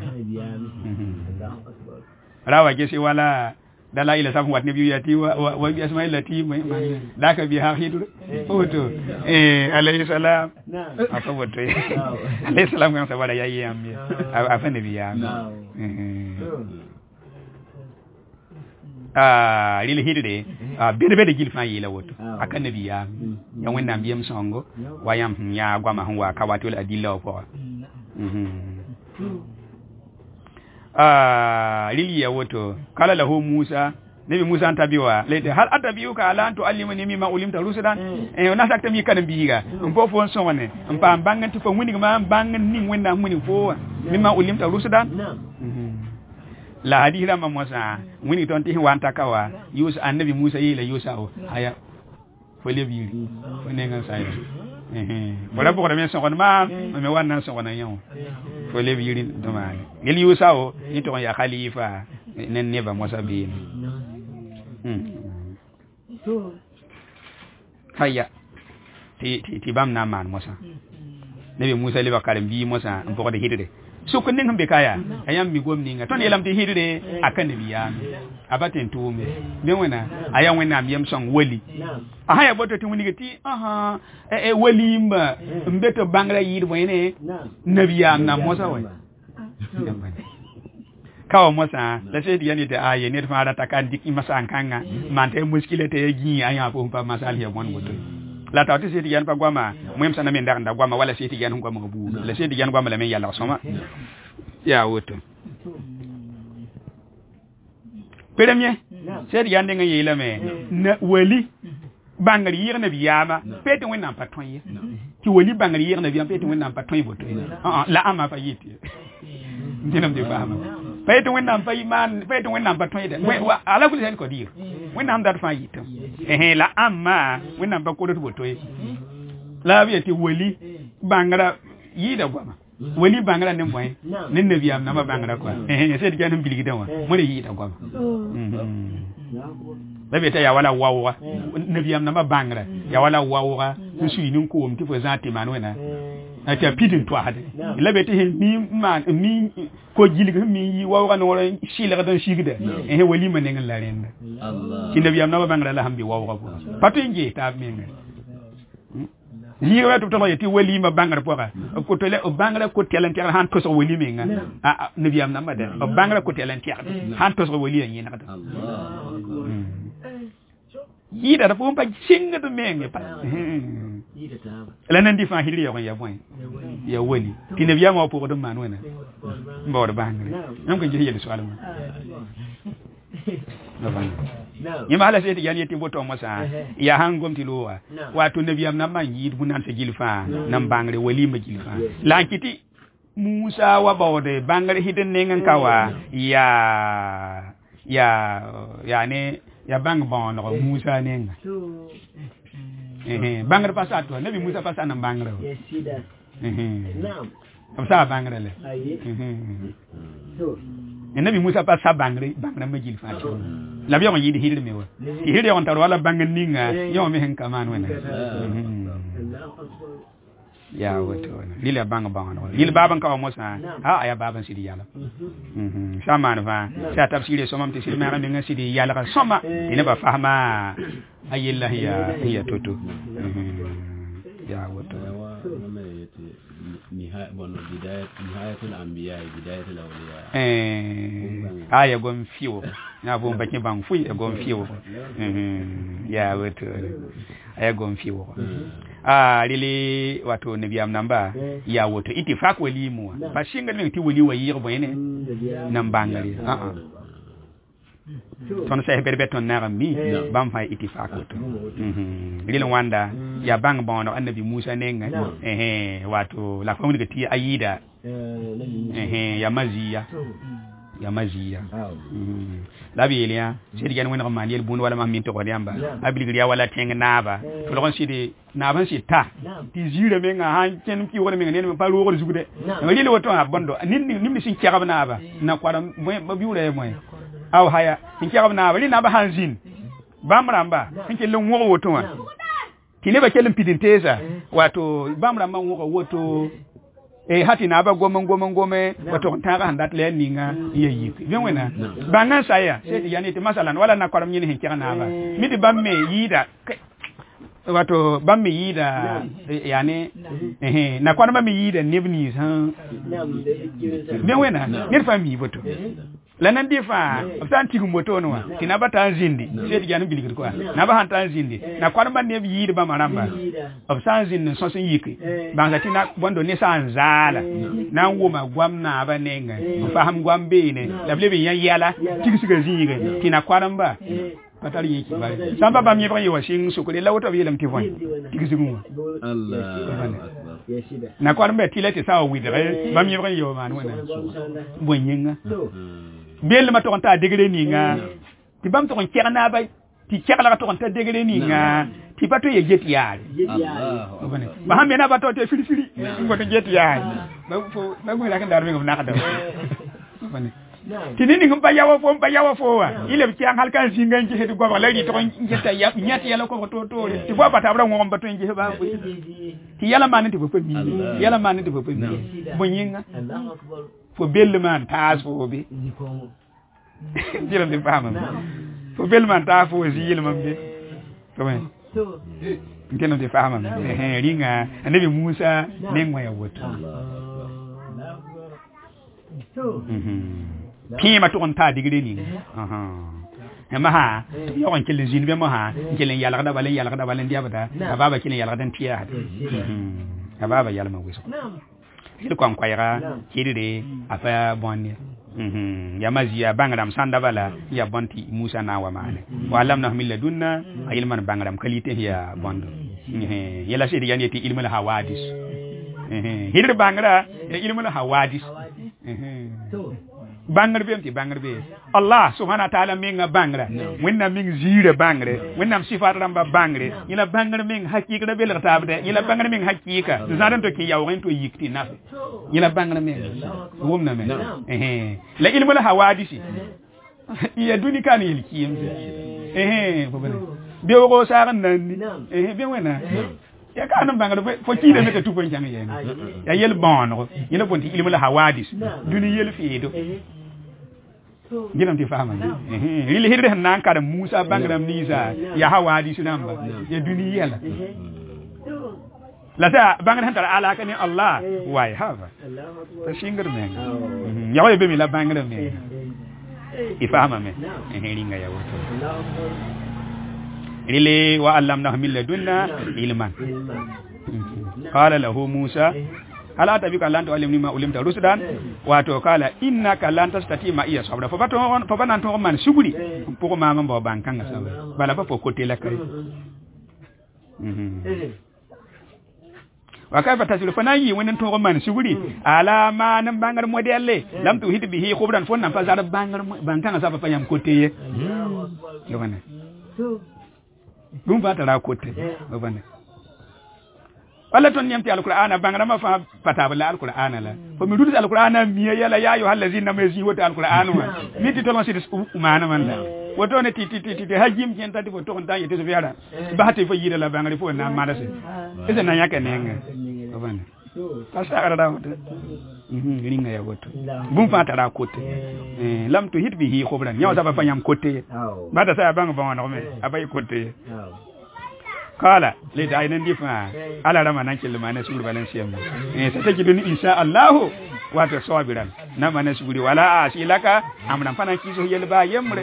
rawa ke sai wala dala ila safu wat nabiyu yati wa ismail lati daka bi ha hidu foto alayhi salam afa woto alayhi salam kan sabara yayi ammi afa nabiya lili hidde bede gilfa yila woto akan nabiya ya wonna biyam songo wayam ya gwama hunwa kawatul adilla ko lili ya woto kala lahu Musa nabi Musa antabiwa lete hal atabiuka ala antu alimani mimma ulimta rusudan na sakta mi kan biiga fofo sonne mpa bangan tu fo woni ma bangan ni wonna muni fo mimma ulimta rusudan la hadira ma Musa woni ton ti wanta kawa Yusa annabi Musa yila Yusa o aya fo le biiri fo nenga sai wala bo da son ma me wannan son wannan yawo fo le biiri do ma gel Yusa o ni to ya khalifa nen ne ba Musa bi haya ti bam na man Musa nabi Musa le ba karam bi Musa ko da hidde so ko nin be kaya ayam mi gomni nga ton elam te hidde akan nabiya abaten tume be wona ayam wona biyam song wali haya boto ti woni gati wali mba mbeto bangra yid boyne nabiya na Musa wai kawo Musa la sai diyani da aye ne fa da takan diki masa kanga man te muskile te gi aya po pa masal ya gon boto la tawti sai diyan pa gwama muyam sana men nda gwama wala sai diyan gwama bu la sai diyan gwama la men yalla soma ya woto premier sai diyan de ngayi la me na wali bangari yir na biyama pete wonna patron yi ti wali bangari yir na biyama pete wonna patron boto la ama fa yiti dinam de fama pete wonna fa iman pete wonna patron yi ala kul sen ko dir wonna am dat fa yitam la ama wonna ba ko do boto yi la bi ti wali bangara yi da gwama wali bangara nem boy nen ne biyam na ma bangara ko sai diga nem bilgi dawa mo re yi da gwama labe ta ya wala wawa nabiyam na mabangara ya wala wawa su yi nin ko mti fo zati manwena ata pidin to hade labe ta mi man mi ko jilga mi wawa no wala shila dan shigida wali man ngal laren Allah ki nabiyam na mabangara la hambi wawa ko patu ngi ta menga yiwa to to yati wali ma bangara poka ko to le bangara ko telante han to so wali menga nabiyam na mada bangara ko telante han to so wali yin na yida da pompa chinga do menge pa yida ta la nan di fa hili ya boy ya wali tine biya ma po do manwena mbawda bangre nam ko jeli swala ma yima ala seti yani yeti boto Musa ya hangom ti lowa wato nabiyam nam man yid bunan se gilfa nam bangre wali ma gilfa lankiti Musa wa bawde bangre hidden nengan kawa ya ne ya bang bon no Musa nenga bangre pasa to nabi Musa pasa nan bangre naam sa bangre le nabi Musa pasa bangre ma gil fati la biyo yidi hidde mewa hidde on tar wala bangen ninga yo me hen kaman wena ya wato lila bang lila baban ka Musa aya baban sidi yala sama fa sa tafsiri so mam tafsir ma ngam sidi yala ka soma ina ba fahma ayilla hiya toto ya wato nihayatul anbiya bidayatul awliya aya gon fiwo na bon bakin ban fui gon fiwo ya wato aya gon fiwo lili wato nabiyam namba ya wato ittifaq walimu ba shinga ne ti wali wayi ko bene nan bangare ton sai berbeton na mi bam fa ittifaq wato lili wanda ya bang bono annabi Musa nenga wato la famu daga ti ayida ya maziya ya maziya la bilia sidi gan wona ma yel bun wala ma min to ko yamba abiligriya wala teng naba to lo sidi naban si ta ti jire me nga han ken ki wona me nga ne pa ro ko zugude ngali le woto ha bondo nin sin kiya naba na kwara ba biure moy aw haya sin kiya naba li naba hanzin bamramba nke le ngo woto wa kine ba kelin pidinteza wato bamramba ngo woto hati na ba gome wato tanga handat le ninga yeyi benwena banga saya se yani te masalan wala na kwaram nyini hinkira na ba midi bamme yida wato bamme yida yani na kwaram bamme yida nebni han benwena ne fami boto lanan difa tan tigu moto no tina bata zindi se yani biligir ko na ba han zindi na kwaram ba ne yida ba maramba obsan zindi so sin yiki banga tina bondo ne san zala na woma gwamna ba nenga faham gwambe ne lable bi yan yala tigisiga zinga tina kwaram ba patar yiki ba samba ba mi ba yi washin su ko le lawto bi lam tivon tigisigu Allah na kwaram ba tilete sawa widre ba mi ba yi ma no na bonyenga bel ma to ta degre ni nga ti bam to kerna ba ti kerla to ta degre ni nga ti pato ye jet yaari Allah ba hambe na ba to te fili ngo to jet yaari ba fo na go la kan dar mi ngam nakata bane ti ni ngam ba yawo fo wa ile bi an halkan singa ngi hedu go ba ladi to ngeta ya nyati yala ko to ti fo ba ta bra ngom ba to ngi ba ti yala man ti fo mi yala man ti fo mi bo nyinga Allahu akbar fo belman taas fo be jiram de fama fo belman ta fo zil mambe comment ngeno de fama ringa annabi Musa nengwa ya woto pima to on ta digre ni ma ha yo on kele zin be ma ha kele yalla da balen dia bada baba kele yalla dan tiya baba yalla ma wiso il ko kwayra kirire afa bonne ya maziya bangaram sanda bala ya bonti Musa na wa mane walam na milla dunna ilman bangaram kalite ya bondo yela sidi yani ti ilmul hawadis hidir bangara ilmul hawadis bangar be Allah subhanahu wa ta'ala minga bangra winna ming zira bangre winna sifat ramba bangre ila bangar ming hakika da bel tabde ila bangar ming hakika zadan to ki yawen to yikti na ila bangar ming wumna me la ilmul hawadisi iya duni kan yilkiyem be wo saran nan ni be wena ya kanam bangar fo ki de meta tupon jang yen ya yel bon ila bonti ilmul hawadis duni yel fiido ginam ti fahama rili hirde nan kada Musa bangram nisa ya hawadi sunamba ya duniya la la ta bangan hantar ala kan Allah wai hava ta shingar men ya wai be mi la bangram men ifahama men ringa ya wato rili wa allamna min ladunna ilman qala lahu Musa ala tabika lan to alimni ma ulimta rusdan wato kala innaka lan tastati ma iya sabra fa banan to man suguri poko mama mbo bankanga sabra bala ba poko tela kai wakai fa tasilu fa nayi wannan to man suguri ala ma nan bangar modelle lam tu hid bihi khubran fon nan fa zar bangar bankanga sabra fa yam koteye yo bana dum ba tara kote yo bana wala ton nyamti alqur'ana bangara ma fa patabala alqur'ana la ko mi dudu alqur'ana mi yala ya ayu allazina mazi wata alqur'ana ma mi ti to ma sidis umana man la woto ne ti hajim ken tati woto on tanye te so fiara ba hati fa yida la bangari fo na mada se ese na yaka nenga bana asara da woto ringa ya woto bum fa tara kote lam tu hit bihi khobran nyaw sa fa nyam kote bada sa bang fa wana me abay kote kala le da ainin difa ala rama nan kilma na suguri balansiya mu sai take duni insha Allah wato sawabiran na mana suguri wala asilaka amran fana kiso yelba yemre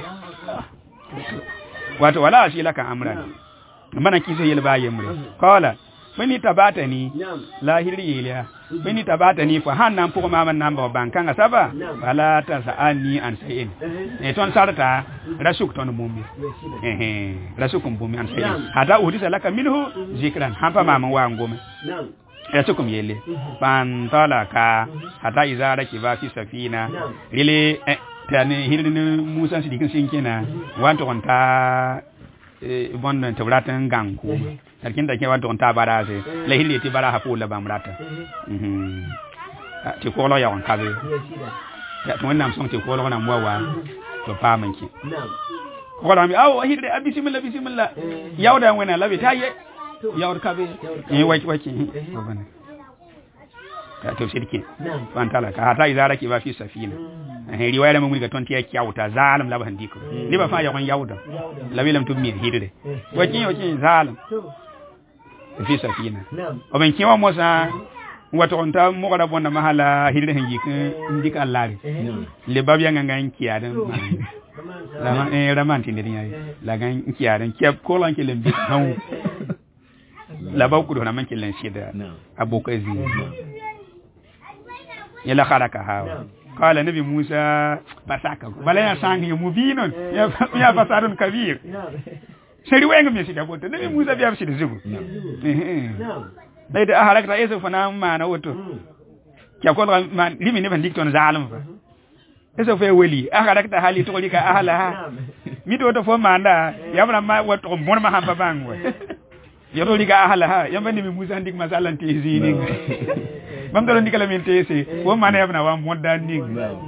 wato wala asilaka amran mana kiso yelba yemre kala mini tabatani lahiri iliya mini tabatani fa hannan fuko maman namba bankanga saba wala tasani an sayin ton sarata rasuk ton mummi rasukum bumi an sayin hada udisa laka minhu zikran hampa mama wa ngome rasukum yele ban talaka hata izara kiba fi safina rile tane hirin Musa sidikin sinkina wanto konta bon tabratan ganku tarkin da ke wanto konta barase la hilli ti bara hapo la bamrata ti ko lo ya on kabe ya to wannan son ti ko lo na mwawa to fa manki ko la mi aw hirde bismillah yawda wena labi taye yawr kabe waki to shirki fan talaka hata idara ki ba fi safina riwaya da mun ga tonti ya kyauta zalim la ban diko ni ba fa ya kon yawda labi lam tum mi hidde waki zalim fi safina o ben kiwa mosa wato onta mo kada bonna mahala hidde hangi ndika Allah le babya ngan kiyadan raman tin dinya la gan kiyadan kiyab ko lan kilen bi hawo la ba ku do na man kilen shida abokazi yala kharaka hawa qala nabi Musa basaka bala ya sangi mubinun ya fasadun kabir sari wenga mi sida boto nabi Musa biya sida zubu dai da halaka yeso fana ma na woto kya ko man limi ne ban dikton zalim fa yeso fe weli halaka hali to lika ahala mi do to fo manda yabra ma woto mon ma hamba bangwa yoro lika ahala yamba nabi Musa ndik masalan ti zini bam do ndikala min tese wo mane yabna wa modda ning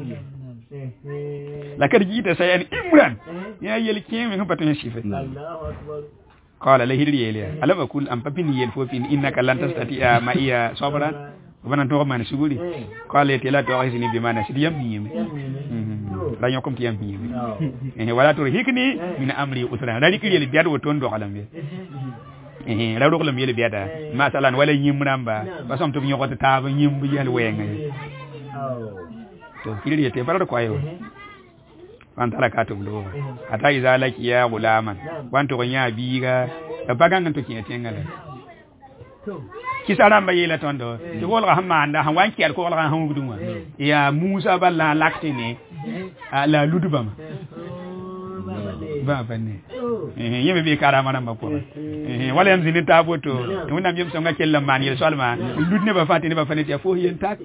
la kadi jita sayan Imran ya yel kemi ko patun shife Allahu akbar qala la hidri yeliya alama kul am papini yel fofin innaka lan tastati ma iya sabra wana to man suguri qala tela to hisni bi mana sidiyam yimi la nyokom tiyam yimi wala to hikni min amri usra dali kiyel biad woton do alam be la roklam yele biada masalan wala nyimramba basam to nyoko ta ba nyimbu yel wenga to kiri yete barado ko ayo antara ka to blo ata iza laki ya gulaman wanto ko nya biga da bagan to kiye tengala to kisara mba yela tondo to wol ga hamma anda han wanki al ko wol ga han guduma ya Musa balla laktini la ludubama ba banne yebe be kara mana mako wala yam zini taboto wona yam songa kellam man yel solma ludne ba fatini ba faneti fo yen tak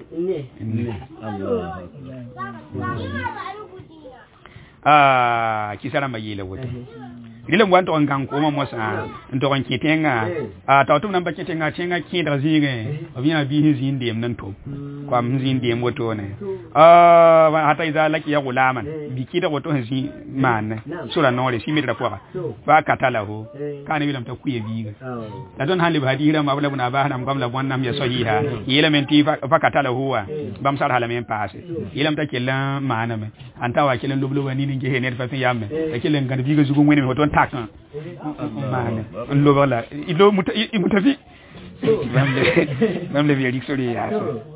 kisara mbayile woto dilam wanto ngang ko mo mosa ndo kon kitenga tawtum namba kitenga tenga kindra zinge obina bi hinzinde em nan to kwa mzinde em woto ne hata iza laki ya gulaman bi kida woto hinzi man sura nore si midra kwa ba katala ho kana bilam ta kuye biga da don hali ba dira ma bula buna ba nam gamla bonnam ya sahiha elementi fa katala huwa bam sar hala men passe ilam ta kella maname antawa kella lublu wani ninge henet fa fi yamme ta kella ngan biga zugo ngene woto takan mane lo wala ilo mutafi namle bi sori ya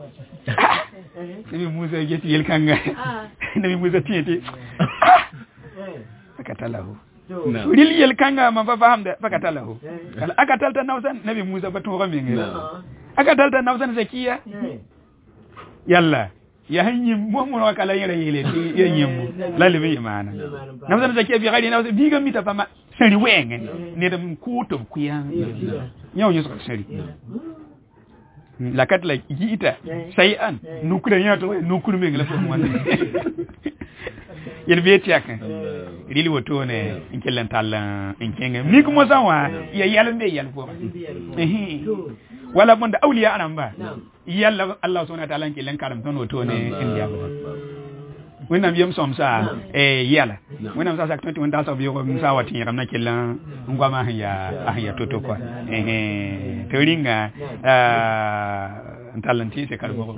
nabi Musa yeti yel kanga nabi Musa tieti fakatalahu ril yel kanga ma fa fahamda fakatalahu kala akatalta nawsan nabi Musa batu ko mingi akatalta nawsan zakiya yalla ya hanyi momo kala yere yele ti yenyemu lalibi imana nawsan zakiya bi gadi nawsan biga mita fama sari wenge ne da kuto kuya nyaw nyoso sari la kat la yita sai an nukura yato nukuru mengla fo mo yel beti ak rili woto ne inkelan talla inkenga mi ko mo sanwa ya yalande yal fo wala bunda awliya anamba yalla Allah subhanahu wa ta'ala inkelan karam ton woto ne indiya wena biyam somsa yala wena msa sakto ti wanda so biyo ko msa wati ramna kella ngwama ya toto kwa toringa talanti se karbo